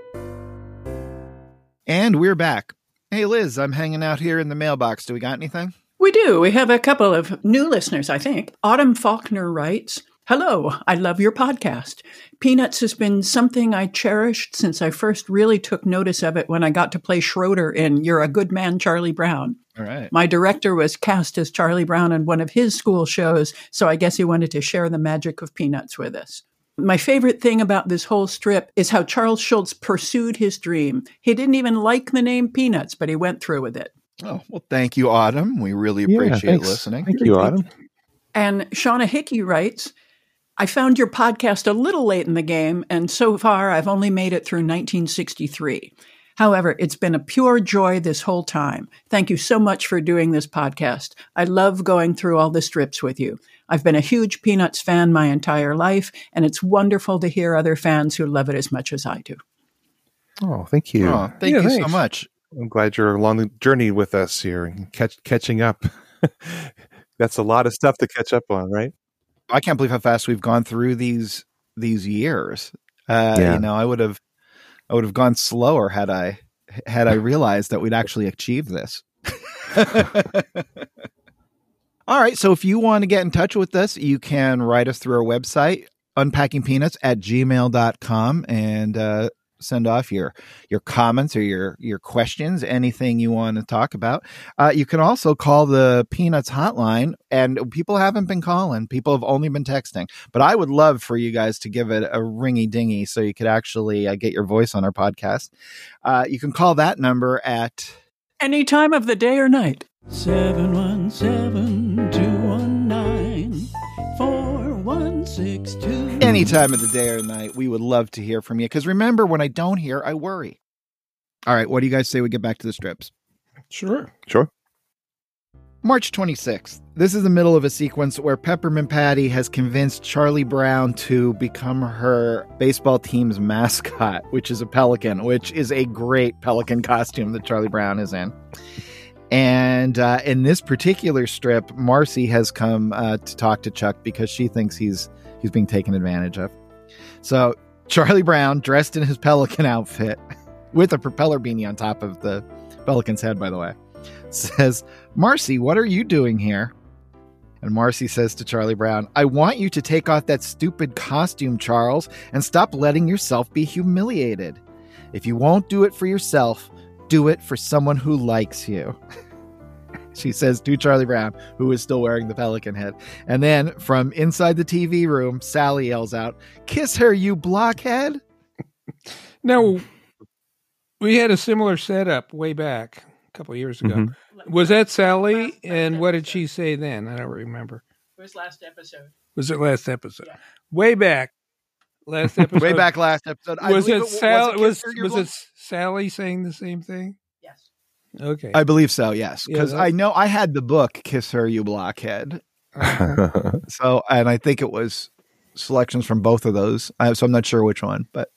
And we're back. Hey, Liz, I'm hanging out here in the mailbox. Do we got anything? We do. We have a couple of new listeners, I think. Autumn Faulkner writes, "Hello, I love your podcast. Peanuts has been something I cherished since I first really took notice of it when I got to play Schroeder in You're a Good Man, Charlie Brown. All right. My director was cast as Charlie Brown in one of his school shows, so I guess he wanted to share the magic of Peanuts with us. My favorite thing about this whole strip is how Charles Schulz pursued his dream. He didn't even like the name Peanuts, but he went through with it." Oh, well, thank you, Autumn. We really Yeah, appreciate thanks. listening. Thank you, Autumn. And Shauna Hickey writes, "I found your podcast a little late in the game, and so far I've only made it through nineteen sixty-three. However, it's been a pure joy this whole time. Thank you so much for doing this podcast. I love going through all the strips with you. I've been a huge Peanuts fan my entire life, and it's wonderful to hear other fans who love it as much as I do." Oh, thank you. Oh, thank Yeah, you so thanks. much. I'm glad you're along the journey with us here and catch, catching up. That's a lot of stuff to catch up on, right? I can't believe how fast we've gone through these these years. Uh, Yeah. You know, I would have I would have gone slower had I had I realized that we'd actually achieve this. All right. So if you want to get in touch with us, you can write us through our website, unpacking peanuts at gmail dot com, and uh, send off your your comments or your your questions, anything you want to talk about. Uh, you can also call the Peanuts hotline, and people haven't been calling. People have only been texting. But I would love for you guys to give it a ringy dingy so you could actually uh, get your voice on our podcast. Uh, you can call that number at Any time of the day or night. seven one seven, two one nine, four one six two. any time of the day or night. We would love to hear from you, because remember, when I don't hear, I worry. All right, what do you guys say we get back to the strips? Sure. Sure. March twenty-sixth. This is the middle of a sequence where Peppermint Patty has convinced Charlie Brown to become her baseball team's mascot, which is a pelican, which is a great pelican costume that Charlie Brown is in. And uh, in this particular strip, Marcy has come uh, to talk to Chuck because she thinks he's he's being taken advantage of. So Charlie Brown, dressed in his pelican outfit, with a propeller beanie on top of the pelican's head, by the way, says, "Marcy, what are you doing here?" And Marcy says to Charlie Brown, "I want you to take off that stupid costume, Charles, and stop letting yourself be humiliated. If you won't do it for yourself, do it for someone who likes you." She says to Charlie Brown, who is still wearing the pelican head. And then from inside the T V room, Sally yells out, "Kiss her, you blockhead." Now, we had a similar setup way back a couple of years ago. Mhm. Was that Sally? And what did she say then? I don't remember. It was last episode. Was it last episode? Yeah. Way back. Last episode. Way back last episode. I Was believe it Sally? Kiss Was, Her, You was Block- it Sally saying the same thing? Yes. Okay. I believe so, yes. Yeah, Because that's- I know I had the book, Kiss Her, You Blockhead. Uh-huh. So, and I think it was selections from both of those. I, so I'm not sure which one, but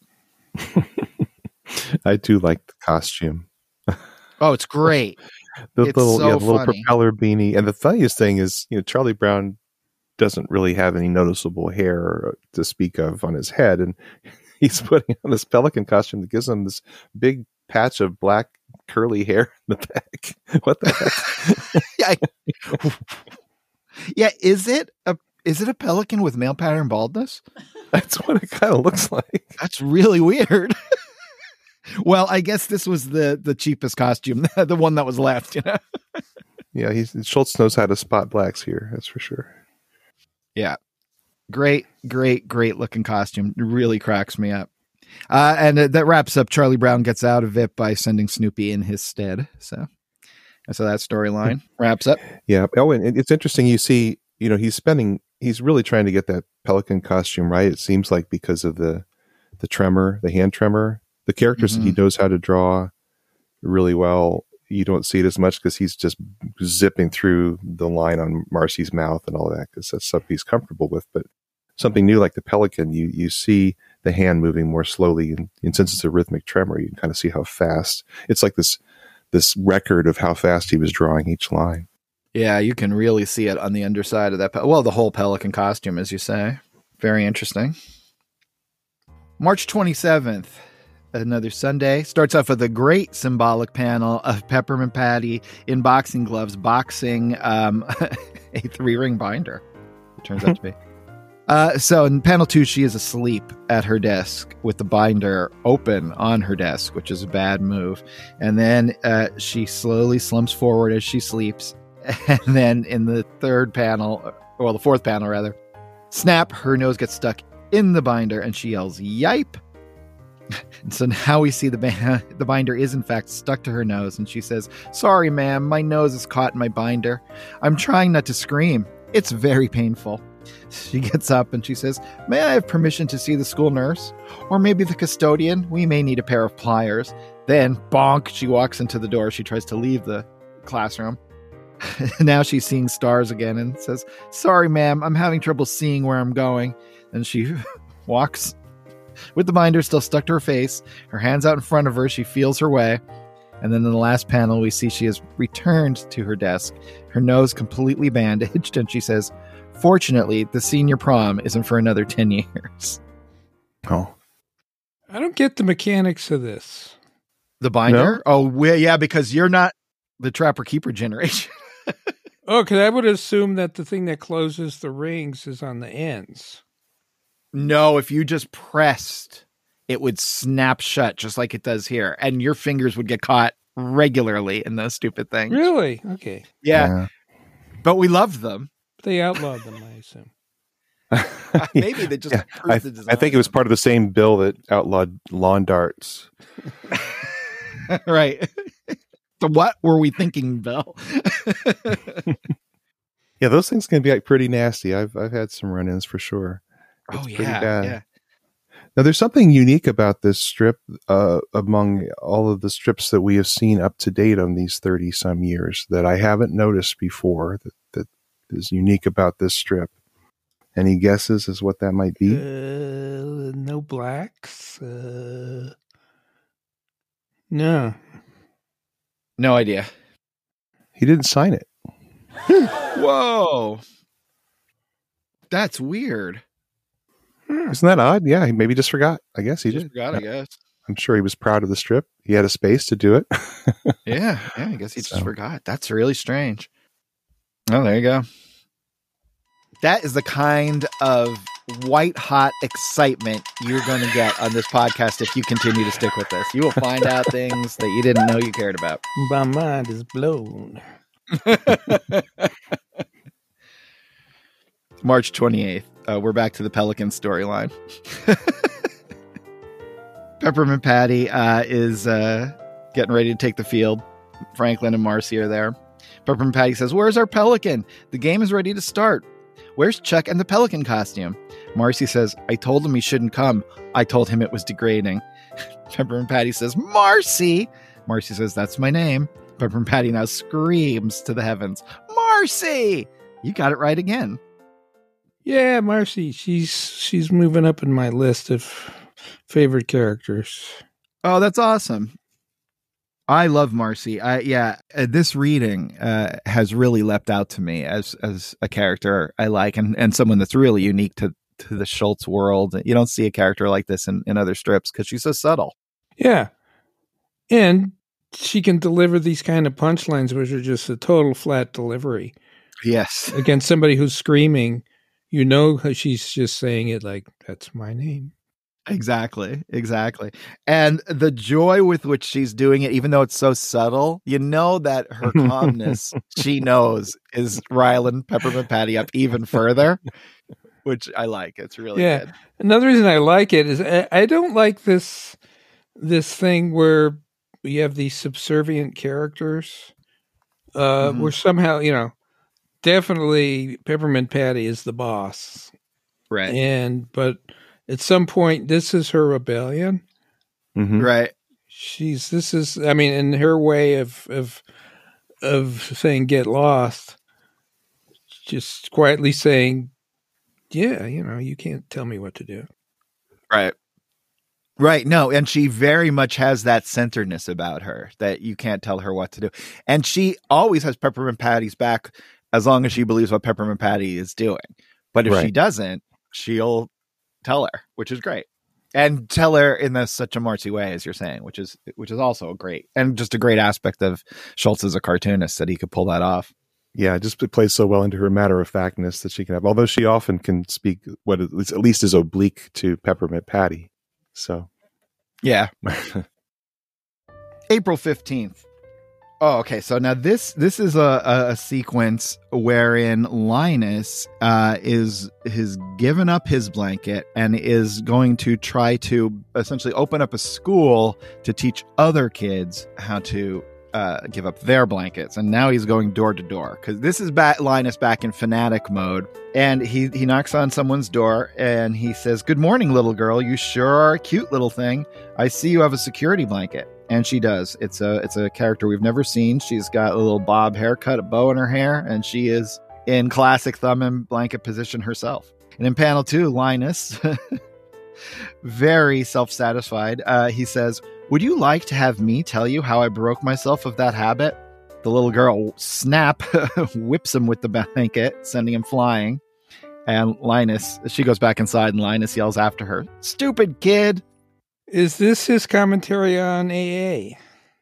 I do like the costume. oh, it's great. The It's little, so yeah, the little funny. propeller beanie. And the funniest thing is, you know, Charlie Brown doesn't really have any noticeable hair to speak of on his head. And he's putting on this pelican costume that gives him this big patch of black curly hair in the back. What the heck? yeah. yeah, is it a is it a pelican with male pattern baldness? That's what it kind of looks like. That's really weird. Well, I guess this was the the cheapest costume, the one that was left, you know. Yeah, he's Schultz knows how to spot blacks here. That's for sure. Yeah. Great, great, great looking costume. It really cracks me up. Uh, and uh, that wraps up Charlie Brown gets out of it by sending Snoopy in his stead. So, so that storyline wraps up. Yeah. Oh, and it's interesting. You see, you know, he's spending, he's really trying to get that pelican costume right. It seems like because of the, the tremor, the hand tremor, the characters that he knows how to draw really well. You don't see it as much because he's just zipping through the line on Marcy's mouth and all that, because that's stuff he's comfortable with. But something new like the pelican, you, you see the hand moving more slowly. And, and since it's a rhythmic tremor, you can kind of see how fast it's like this, this record of how fast he was drawing each line. Yeah, you can really see it on the underside of that. Pe- well, the whole pelican costume, as you say. Very interesting. March twenty-seventh. another Sunday. Starts off with a great symbolic panel of Peppermint Patty in boxing gloves boxing um, a three-ring binder, it turns out to be. Uh, so in panel two, she is asleep at her desk with the binder open on her desk, which is a bad move. And then uh, she slowly slumps forward as she sleeps. And then in the third panel, well, the fourth panel rather, snap, her nose gets stuck in the binder and she yells, "Yipe!" And so now we see the ba- the binder is in fact stuck to her nose, and she says, "Sorry, ma'am, my nose is caught in my binder. I'm trying not to scream. It's very painful." She gets up and she says, "May I have permission to see the school nurse? Or maybe the custodian? We may need a pair of pliers." Then, bonk, she walks into the door. She tries to leave the classroom. Now she's seeing stars again and says, "Sorry, ma'am, I'm having trouble seeing where I'm going." And she walks with the binder still stuck to her face, her hands out in front of her. She feels her way. And then in the last panel, we see she has returned to her desk, her nose completely bandaged, and she says, "Fortunately, the senior prom isn't for another ten years. Oh. I don't get the mechanics of this. The binder? No? Oh, well, yeah, because you're not the Trapper Keeper generation. Oh, because I would assume that the thing that closes the rings is on the ends. No, if you just pressed, it would snap shut just like it does here. And your fingers would get caught regularly in those stupid things. Really? Okay. Yeah. Yeah. But we loved them. They outlawed them, I assume. Maybe they just Yeah, improved I, the design. I think it was part of the same bill that outlawed lawn darts. Right. So what were we thinking, Bill? Yeah, those things can be like pretty nasty. I've I've had some run-ins for sure. Oh, It's pretty yeah. bad. Yeah. Now, there's something unique about this strip uh, among all of the strips that we have seen up to date on these thirty some years that I haven't noticed before that, that is unique about this strip. Any guesses as what that might be? Uh, no blacks. Uh, no. No idea. He didn't sign it. Whoa. That's weird. Isn't that odd? Yeah, he maybe just forgot. I guess he Just did. forgot, I guess. I'm sure he was proud of the strip. He had a space to do it. Yeah. Yeah. I guess he just So. forgot. That's really strange. Oh, there you go. That is the kind of white hot excitement you're going to get on this podcast if you continue to stick with this. You will find out things that you didn't know you cared about. My mind is blown. March twenty-eighth. Uh, we're back to the Pelican storyline. Peppermint Patty uh, is uh, getting ready to take the field. Franklin and Marcy are there. Peppermint Patty says, "Where's our Pelican? The game is ready to start. Where's Chuck and the Pelican costume?" Marcy says, "I told him he shouldn't come. I told him it was degrading." Peppermint Patty says, "Marcy!" Marcy says, "That's my name." Peppermint Patty now screams to the heavens, "Marcy!" You got it right again. Yeah, Marcy. She's she's moving up in my list of favorite characters. Oh, that's awesome. I love Marcy. I yeah, uh, this reading uh, has really leapt out to me as as a character I like, and, and someone that's really unique to, to the Schultz world. You don't see a character like this in, in other strips because she's so subtle. Yeah. And she can deliver these kind of punchlines, which are just a total flat delivery. Yes. Against somebody who's screaming, you know how she's just saying it like, "That's my name." Exactly. Exactly. And the joy with which she's doing it, even though it's so subtle, you know that her calmness, she knows, is riling Peppermint Patty up even further, which I like. It's really Yeah. good. Another reason I like it is I, I don't like this this thing where we have these subservient characters. Uh, Mhm. Where somehow, you know, definitely Peppermint Patty is the boss. Right. And but at some point this is her rebellion. Mhm. Right. She's this is I mean, in her way of of of saying get lost, just quietly saying, "Yeah, you know, you can't tell me what to do." Right. Right. No, and she very much has that centeredness about her that you can't tell her what to do. And she always has Peppermint Patty's back as long as she believes what Peppermint Patty is doing. But if she Right. doesn't, she'll tell her, which is great. And tell her in this such a Marcy way, as you're saying, which is which is also great and just a great aspect of Schultz as a cartoonist that he could pull that off. Yeah, just it plays so well into her matter of factness that she can have. Although she often can speak what is, at least is oblique to Peppermint Patty. So, yeah. April fifteenth. Oh, okay. So now this this is a, a, a sequence wherein Linus uh, is has given up his blanket and is going to try to essentially open up a school to teach other kids how to uh, give up their blankets. And now he's going door to door because this is back, Linus back in fanatic mode. And he, he knocks on someone's door and he says, "Good morning, little girl. You sure are a cute little thing. I see you have a security blanket." And she does. It's a it's a character we've never seen. She's got a little bob haircut, a bow in her hair, and she is in classic thumb and blanket position herself. And in panel two, Linus, very self-satisfied, uh, he says, "Would you like to have me tell you how I broke myself of that habit?" The little girl, snap, whips him with the blanket, sending him flying. And Linus, she goes back inside, and Linus yells after her, "Stupid kid!" Is this his commentary on A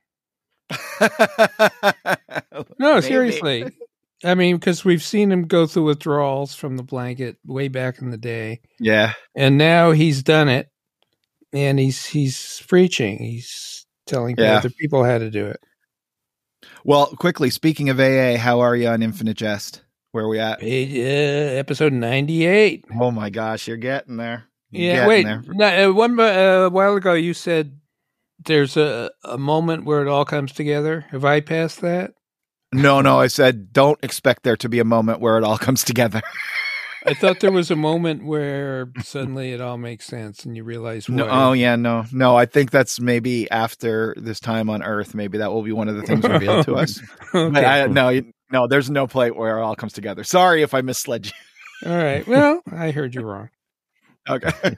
A? No, Maybe. seriously. I mean, because we've seen him go through withdrawals from the blanket way back in the day. Yeah. And now he's done it. And he's he's preaching. He's telling Yeah. other people how to do it. Well, quickly, speaking of A A, how are you on Infinite Jest? Where are we at? Page, uh, episode ninety-eight. Oh my gosh, you're getting there. You're Yeah, getting wait. there. No, uh, one uh, a while ago, you said there's a, a moment where it all comes together. Have I passed that? No, no, I said don't expect there to be a moment where it all comes together. I thought there was a moment where suddenly it all makes sense and you realize why. No, oh yeah, no, no. I think that's maybe after this time on Earth. Maybe that will be one of the things revealed to us. Okay. But I, no, you- no, there's no plate where it all comes together. Sorry if I misled you. All right. Well, I heard you wrong. Okay.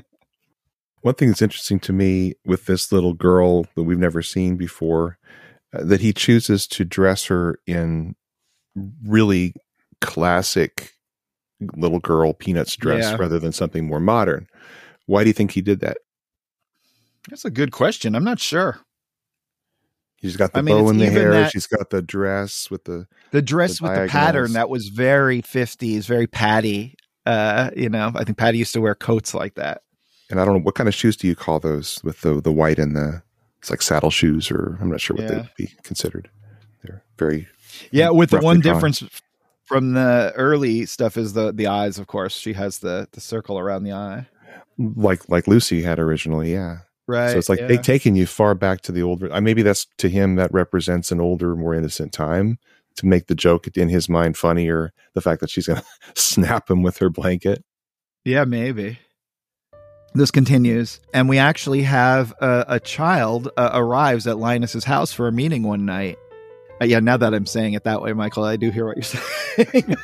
One thing that's interesting to me with this little girl that we've never seen before, uh, that he chooses to dress her in really classic little girl Peanuts dress Yeah. rather than something more modern. Why do you think he did that? That's a good question. I'm not sure. She's got the I mean, bow it's in the even hair. that- She's got the dress with the The dress The with the diagonals. pattern that was very fifties, very Patty. Uh, you know, I think Patty used to wear coats like that. and I don't know what kind of shoes do you call those with the the white and the it's like saddle shoes, or I'm not sure what Yeah. they'd be considered. They're very Yeah, with the roughly one drawn. difference from the early stuff is the the eyes. Of course, she has the the circle around the eye. like like Lucy had originally. Yeah. Right. So it's like yeah. they've taken you far back to the older. Uh, maybe that's to him that represents an older, more innocent time to make the joke in his mind funny, or the fact that she's going to snap him with her blanket. Yeah, maybe. This continues, and we actually have a, a child uh, arrives at Linus's house for a meeting one night. Uh, yeah, now that I'm saying it that way, Michael, I do hear what you're saying.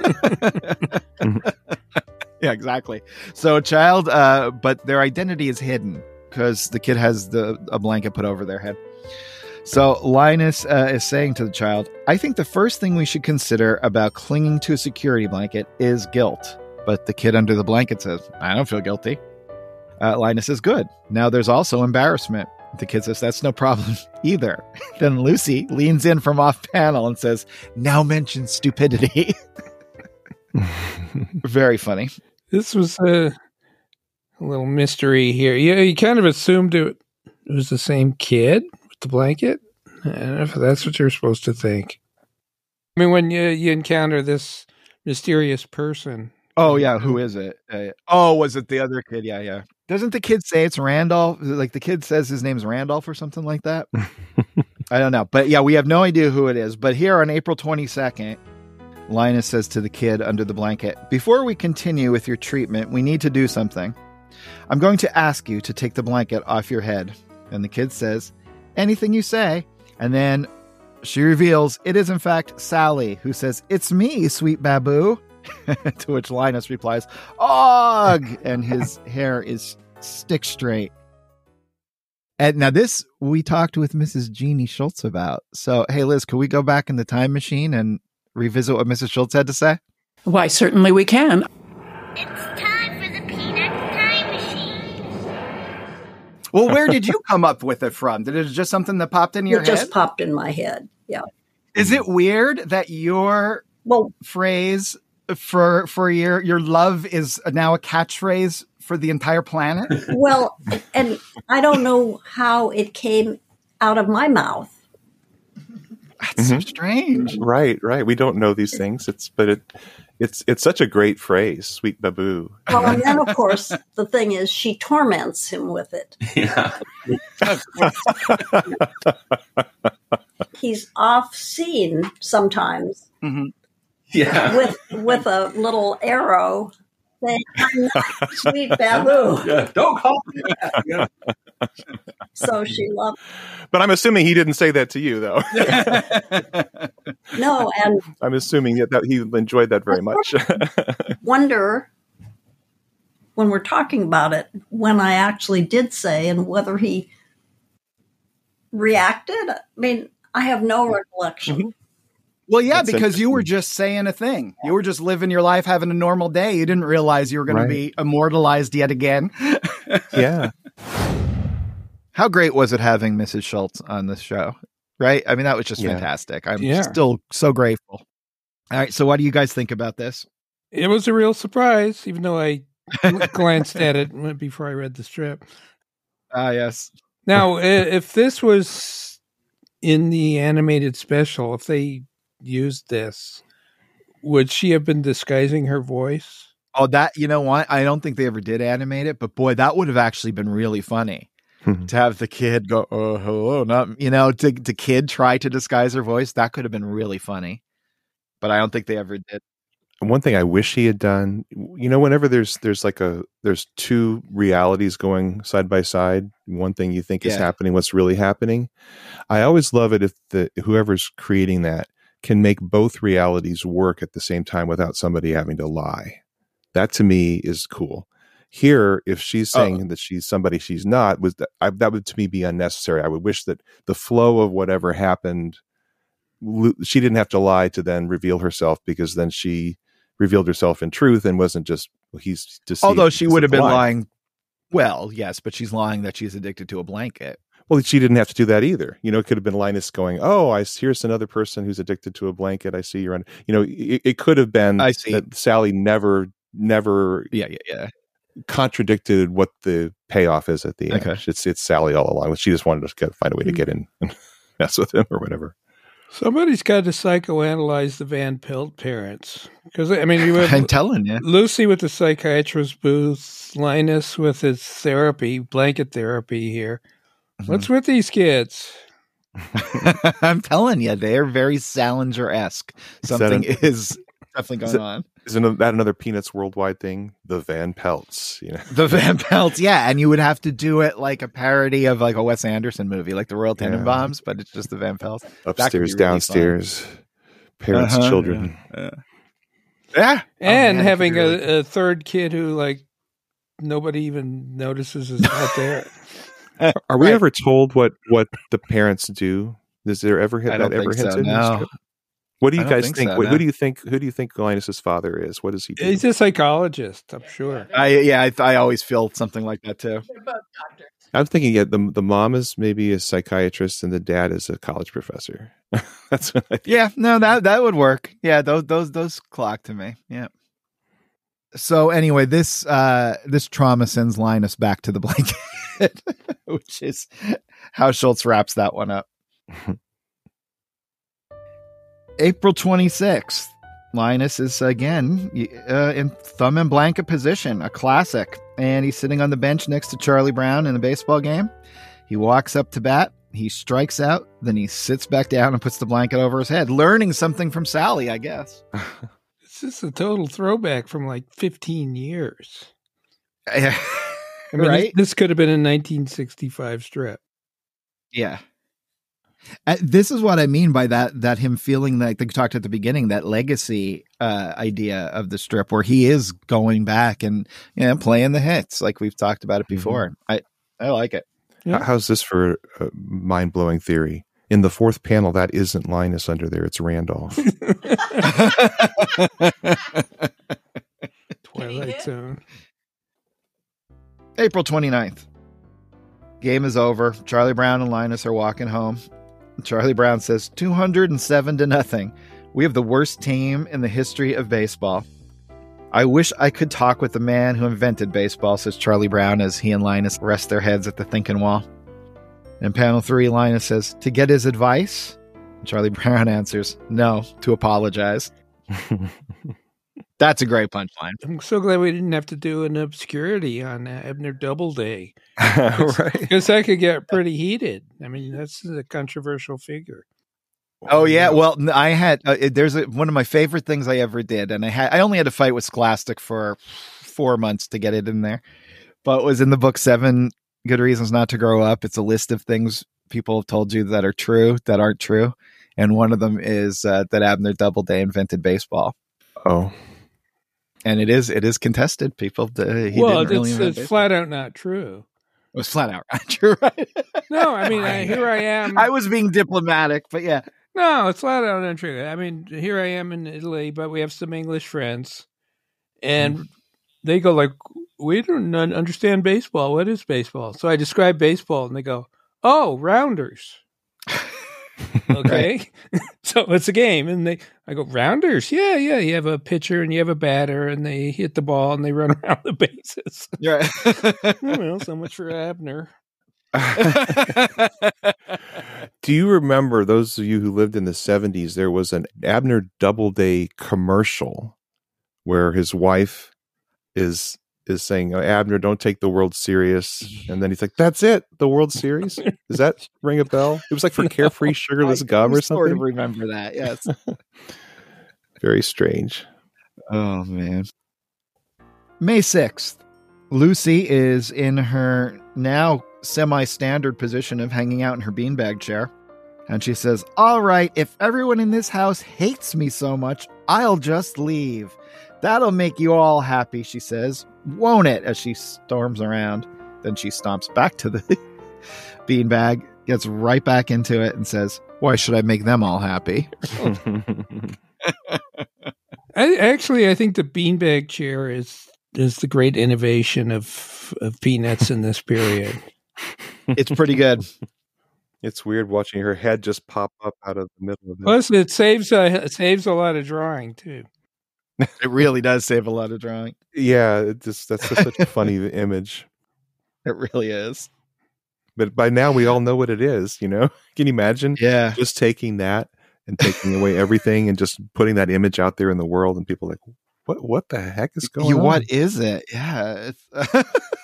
Yeah, exactly. So a child, uh, but their identity is hidden because the kid has the a blanket put over their head. So Linus uh, is saying to the child, "I think the first thing we should consider about clinging to a security blanket is guilt." But the kid under the blanket says, "I don't feel guilty." Uh, Linus is good. Now there's also embarrassment. The kid says, "That's no problem either." Then Lucy leans in from off panel and says, "Now mention stupidity." Very funny. This was a, a little mystery here. Yeah, you kind of assumed it, it was the same kid with the blanket. I don't know if that's what you're supposed to think. I mean, when you, you encounter this mysterious person. Oh, yeah. Who is it? Uh, oh, was it the other kid? Yeah, yeah. Doesn't the kid say it's Randolph? Like the kid says his name's Randolph or something like that? I don't know. But yeah, we have no idea who it is. But here on April twenty-second, Linus says to the kid under the blanket, "Before we continue with your treatment, we need to do something. I'm going to ask you to take the blanket off your head." And the kid says, "Anything you say." And then she reveals it is in fact Sally, who says, "It's me, sweet Babu." To which Linus replies, "Og!" And his hair is stick straight. And now this we talked with Missus Jeannie Schultz about. So, hey, Liz, can we go back in the time machine and revisit what Missus Schultz had to say? Why, certainly we can. It's time for the Peanuts Time Machine. Well, where did you come up with it from? Did it just something that popped in your It head? just popped in my head. Yeah. Is it weird that your Well, phrase for for your your love is now a catchphrase for the entire planet? well, and I don't know how it came out of my mouth. That's so strange. Right, right. We don't know these things. It's but it it's it's such a great phrase, sweet baboo. Well, and then of course the thing is, she torments him with it. Yeah. He's off scene sometimes Mhm. Yeah. with with a little arrow saying, "I'm not sweet baboo." Yeah. Don't call me that. Yeah. So she loved. But I'm assuming he didn't say that to you, though. No, and I'm assuming that, that he enjoyed that very much. wonder when we're talking about it when I actually did say and whether he reacted. I mean, I have no recollection. Well, yeah, That's because you were interesting. just saying a thing. You were just living your life, having a normal day. You didn't realize you were going Right. to be immortalized yet again. Yeah. How great was it having Missus Schultz on this show? Right? I mean, that was just Yeah. fantastic. I'm Yeah. still so grateful. All right. So, what do you guys think about this? It was a real surprise, even though I glanced at it before I read the strip. Ah, yes. Now, i- if this was in the animated special, if they used this, would she have been disguising her voice? Oh, that, you know what? I don't think they ever did animate it, but boy, that would have actually been really funny to have the kid go, oh, hello, not, you know, to, to kid try to disguise her voice. That could have been really funny, but I don't think they ever did. One thing I wish he had done, you know, whenever there's there's like a there's two realities going side by side, one thing you think is Yeah. happening, what's really happening. I always love it if the whoever's creating that can make both realities work at the same time without somebody having to lie. That to me is cool. Here, if she's saying Oh. that she's somebody she's not, was that, I, that would to me be unnecessary. I would wish that the flow of whatever happened, lo- she didn't have to lie to then reveal herself, because then she revealed herself in truth and wasn't just well, he's deceived. Although she because would of have been the lie. lying. Well, yes, but she's lying that she's addicted to a blanket. Well, she didn't have to do that either. You know, it could have been Linus going, "Oh, I here's another person who's addicted to a blanket. I see you're on." You know, it, it could have been I see. that Sally never, never Yeah, yeah, yeah. contradicted what the payoff is at the end. Okay. It's it's Sally all along. She just wanted to get, find a way to Mm-hmm. get in and mess with him or whatever. Somebody's got to psychoanalyze the Van Pelt parents. Because, I mean, you have I'm telling you. Lucy with the psychiatrist booth, Linus with his therapy, blanket therapy here. Mm-hmm. What's with these kids? I'm telling you, they're very Salinger-esque. Is that Something a- is definitely Is going it- on. Isn't that another Peanuts worldwide thing? The Van Pelts, you know. The Van Pelts, yeah, and you would have to do it like a parody of like a Wes Anderson movie, like the Royal Tenenbaums, but it's just the Van Pelts. That could be Upstairs, really downstairs, parents, Uh-huh, children. Yeah. yeah. And Oh, man, it having could be really a, a third kid who, like, nobody even notices is out there. Are we Right. ever told what what the parents do? Does there ever hit I that don't ever think hits so, in the no. strip? What do you I don't guys think think? so, What- no. Who do you think? Who do you think Linus's father is? What does he do? He's a psychologist, I'm sure. I yeah, I, I always feel something like that too. I'm thinking, yeah, the the mom is maybe a psychiatrist and the dad is a college professor. That's what I think. Yeah, no, that that would work. Yeah, those those those clock to me. Yeah. So anyway, this uh this trauma sends Linus back to the blanket, which is how Schultz wraps that one up. April twenty-sixth. Linus is again uh, in thumb and blanket position, a classic. And he's sitting on the bench next to Charlie Brown in a baseball game. He walks up to bat. He strikes out. Then he sits back down and puts the blanket over his head, learning something from Sally, I guess. It's just a total throwback from like fifteen years. Yeah. I mean, Right? this, this could have been a nineteen sixty-five strip. Yeah. Uh, this is what I mean by that, that him feeling like, like you talked at the beginning, that legacy uh, idea of the strip where he is going back and, you know, playing the hits like we've talked about it before. I, I like it. Yeah. How's this for a mind blowing theory? In the fourth panel, that isn't Linus under there; it's Randolph. Twilight Zone. April twenty-ninth. Game is over. Charlie Brown and Linus are walking home. Charlie Brown says, two hundred seven to nothing. We have the worst team in the history of baseball. I wish I could talk with the man who invented baseball, says Charlie Brown as he and Linus rest their heads at the thinking wall. In panel three, Linus says, to get his advice? And Charlie Brown answers, no, to apologize. That's a great punchline. I'm so glad we didn't have to do an obscurity on uh, Abner Doubleday. Right. Because that could get pretty heated. I mean, that's a controversial figure. Oh yeah, well, I had uh, there's a, one of my favorite things I ever did, and I had I only had to fight with Scholastic for four months to get it in there, but it was in the book Seven Good Reasons Not to Grow Up. It's a list of things people have told you that are true that aren't true, and one of them is uh, that Abner Doubleday invented baseball. Oh, and it is it is contested. People, uh, he well, didn't really it's, invent it's baseball. flat out not true. It was flat out not true, right? No, I mean, I, here I am. I was being diplomatic, but yeah. No, it's flat out untrue. I mean, here I am in Italy, but we have some English friends, and mm. they go like, "We don't understand baseball. What is baseball?" So I describe baseball, and they go, "Oh, rounders." Okay, so it's a game, and they, I go, "Rounders? Yeah, yeah. You have a pitcher and you have a batter, and they hit the ball and they run around the bases." Yeah. Well, so much for Abner. Do you remember, those of you who lived in the seventies, there was an Abner Doubleday commercial where his wife is is saying, oh, Abner, don't take the World serious. And then he's like, that's it, the World Series? Does that ring a bell? It was like for Carefree Sugarless I Gum or something. I sort of remember that, yes. Very strange. Oh, man. May sixth. Lucy is in her now semi-standard position of hanging out in her beanbag chair. And she says, all right, if everyone in this house hates me so much, I'll just leave. That'll make you all happy, she says. Won't it? As she storms around. Then she stomps back to the beanbag, gets right back into it, and says, why should I make them all happy? I, actually, I think the beanbag chair is is the great innovation of, of Peanuts in this period. It's pretty good. It's weird watching her head just pop up out of the middle of it. Plus, it saves a, it saves a lot of drawing, too. It really does save a lot of drawing. Yeah, it just, that's just such a funny image. It really is. But by now, we all know what it is, you know? Can you imagine? Yeah. Just taking that and taking away everything and just putting that image out there in the world, and people are like, what what the heck is going you, on? What is it? Yeah. It's, uh,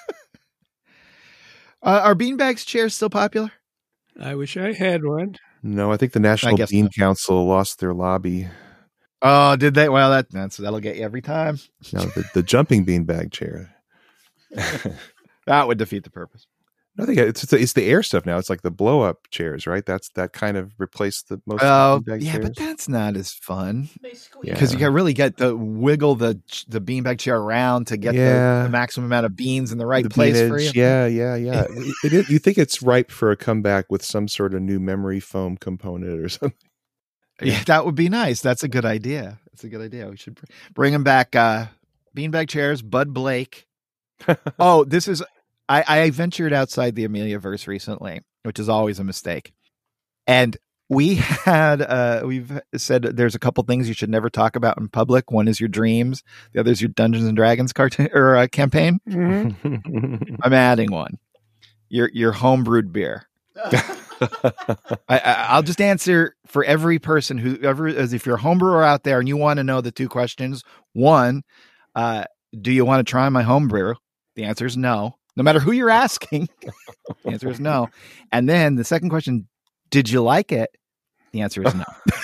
are beanbags chairs still popular? I wish I had one. No, I think the National Bean so. Council lost their lobby. Oh, did they? Well, that that's, that'll get you every time. No, the, the jumping beanbag chair. That would defeat the purpose. No, they, it's, it's it's the air stuff now. It's like the blow up chairs, right? That's that kind of replaced the most. Oh, beanbag yeah, chairs. But that's not as fun Yeah. because you can really get the wiggle the the beanbag chair around to get Yeah. the, the maximum amount of beans in the right The place beanage, for you. Yeah, yeah, yeah. it, it is, you think it's ripe for a comeback with some sort of new memory foam component or something? Yeah, that would be nice. That's a good idea. That's a good idea. We should br- bring them back. Uh, beanbag chairs, Bud Blake. Oh, this is. I, I ventured outside the Amelia-verse recently, which is always a mistake. And we had, uh, we've said there's a couple things you should never talk about in public. One is your dreams. The other is your Dungeons and Dragons cartoon or uh, campaign. Mm-hmm. I'm adding one. Your your homebrewed beer. I, I, I'll just answer for every person who ever, as if you're a homebrewer out there and you want to know the two questions. One, uh, do you want to try my homebrew? The answer is no. No matter who you're asking, the answer is no. And then the second question, did you like it? The answer is no.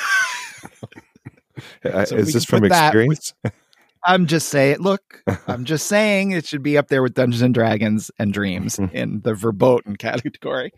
So is we this can from put that experience? with- I'm just saying, look, I'm just saying it should be up there with Dungeons and Dragons and Dreams in the verboten category.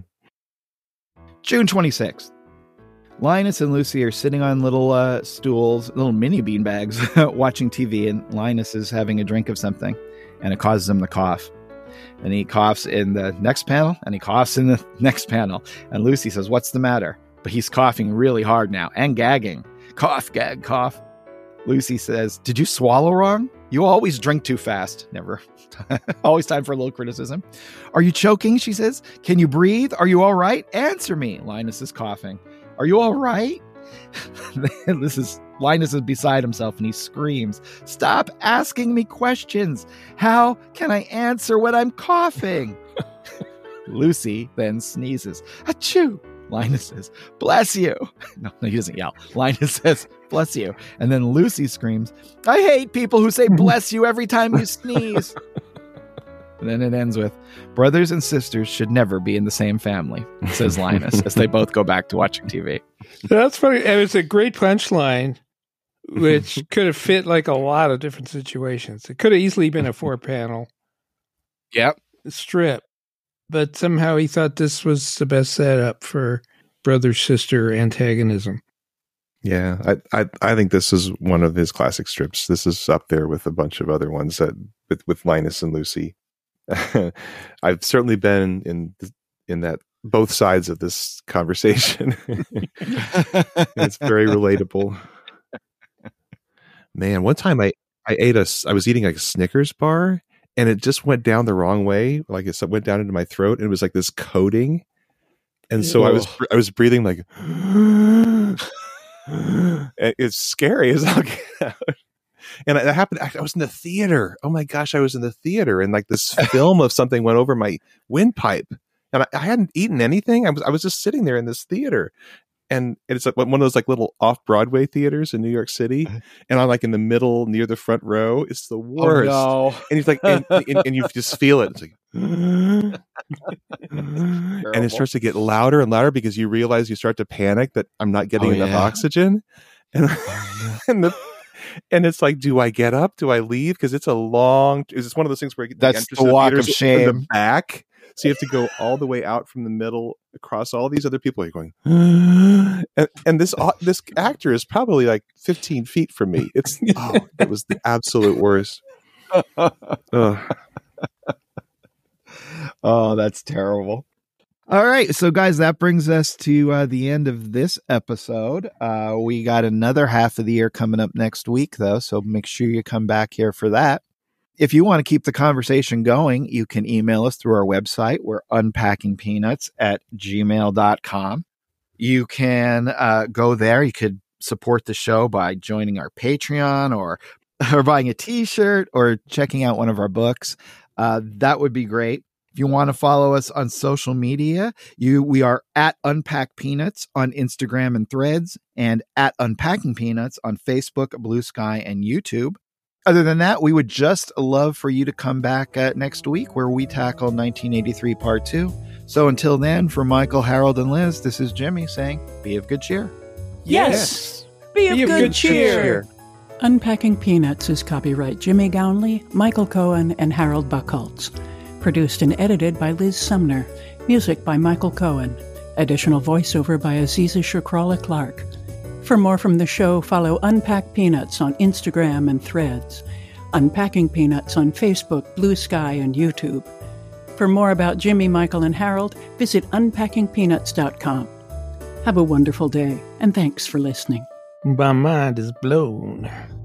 June twenty-sixth. Linus and Lucy are sitting on little uh, stools, little mini beanbags, watching T V, and Linus is having a drink of something, and it causes him to cough. And he coughs in the next panel, and he coughs in the next panel. And Lucy says, what's the matter? But he's coughing really hard now, and gagging. Cough, gag, cough. Lucy says, did you swallow wrong? You always drink too fast. Never. Always time for a little criticism. Are you choking? She says. Can you breathe? Are you all right? Answer me. Linus is coughing. Are you all right? This is Linus is beside himself and he screams, stop asking me questions. How can I answer when I'm coughing? Lucy then sneezes. Achoo! Linus says, bless you. No, no, he doesn't yell. Linus says, bless you. And then Lucy screams, I hate people who say bless you every time you sneeze. And then it ends with, brothers and sisters should never be in the same family, says Linus, as they both go back to watching T V. That's funny. And it's a great punchline, which could have fit like a lot of different situations. It could have easily been a four panel Yep. strip. But somehow he thought this was the best setup for brother-sister antagonism. Yeah, I, I I think this is one of his classic strips. This is up there with a bunch of other ones that with, with Linus and Lucy. I've certainly been in in that both sides of this conversation. It's very relatable. Man, one time I, I ate a I was eating like a Snickers bar. And it just went down the wrong way. Like it went down into my throat and it was like this coating. And so Whoa. I was, I was breathing like, it's scary as all get out. And it happened. I was in the theater. Oh my gosh. I was in the theater and like this film of something went over my windpipe and I, I hadn't eaten anything. I was, I was just sitting there in this theater. And it's like one of those like little off-Broadway theaters in New York City. And I'm like in the middle near the front row. It's the worst. Oh, no. And he's like, and, and, and you just feel it. It's like, and it starts to get louder and louder because you realize you start to panic that I'm not getting oh, enough yeah. oxygen. And, and, the, and it's like, do I get up? Do I leave? Because it's a long, it's one of those things where that's the, the walk of shame in the back. So you have to go all the way out from the middle across all these other people. You're going, and, and this this actor is probably like fifteen feet from me. It's oh, it was the absolute worst. Oh, that's terrible. All right, so guys, that brings us to uh, the end of this episode. Uh, we got another half of the year coming up next week, though, so make sure you come back here for that. If you want to keep the conversation going, you can email us through our website. We're unpackingpeanuts at gmail dot com. You can uh, go there. You could support the show by joining our Patreon or, or buying a t-shirt or checking out one of our books. Uh, that would be great. If you want to follow us on social media, you we are at Unpack Peanuts on Instagram and Threads and at Unpacking Peanuts on Facebook, Blue Sky, and YouTube. Other than that, we would just love for you to come back uh, next week where we tackle nineteen eighty-three Part two. So until then, for Michael, Harold, and Liz, this is Jimmy saying, be of good cheer. Yes! yes. Be, of, be good of good cheer. cheer. Unpacking Peanuts is copyright Jimmy Gownley, Michael Cohen, and Harold Buchholz. Produced and edited by Liz Sumner. Music by Michael Cohen. Additional voiceover by Aziza Shakrala Clark. For more from the show, follow Unpack Peanuts on Instagram and Threads, Unpacking Peanuts on Facebook, Blue Sky, and YouTube. For more about Jimmy, Michael, and Harold, visit unpacking peanuts dot com. Have a wonderful day, and thanks for listening. My mind is blown.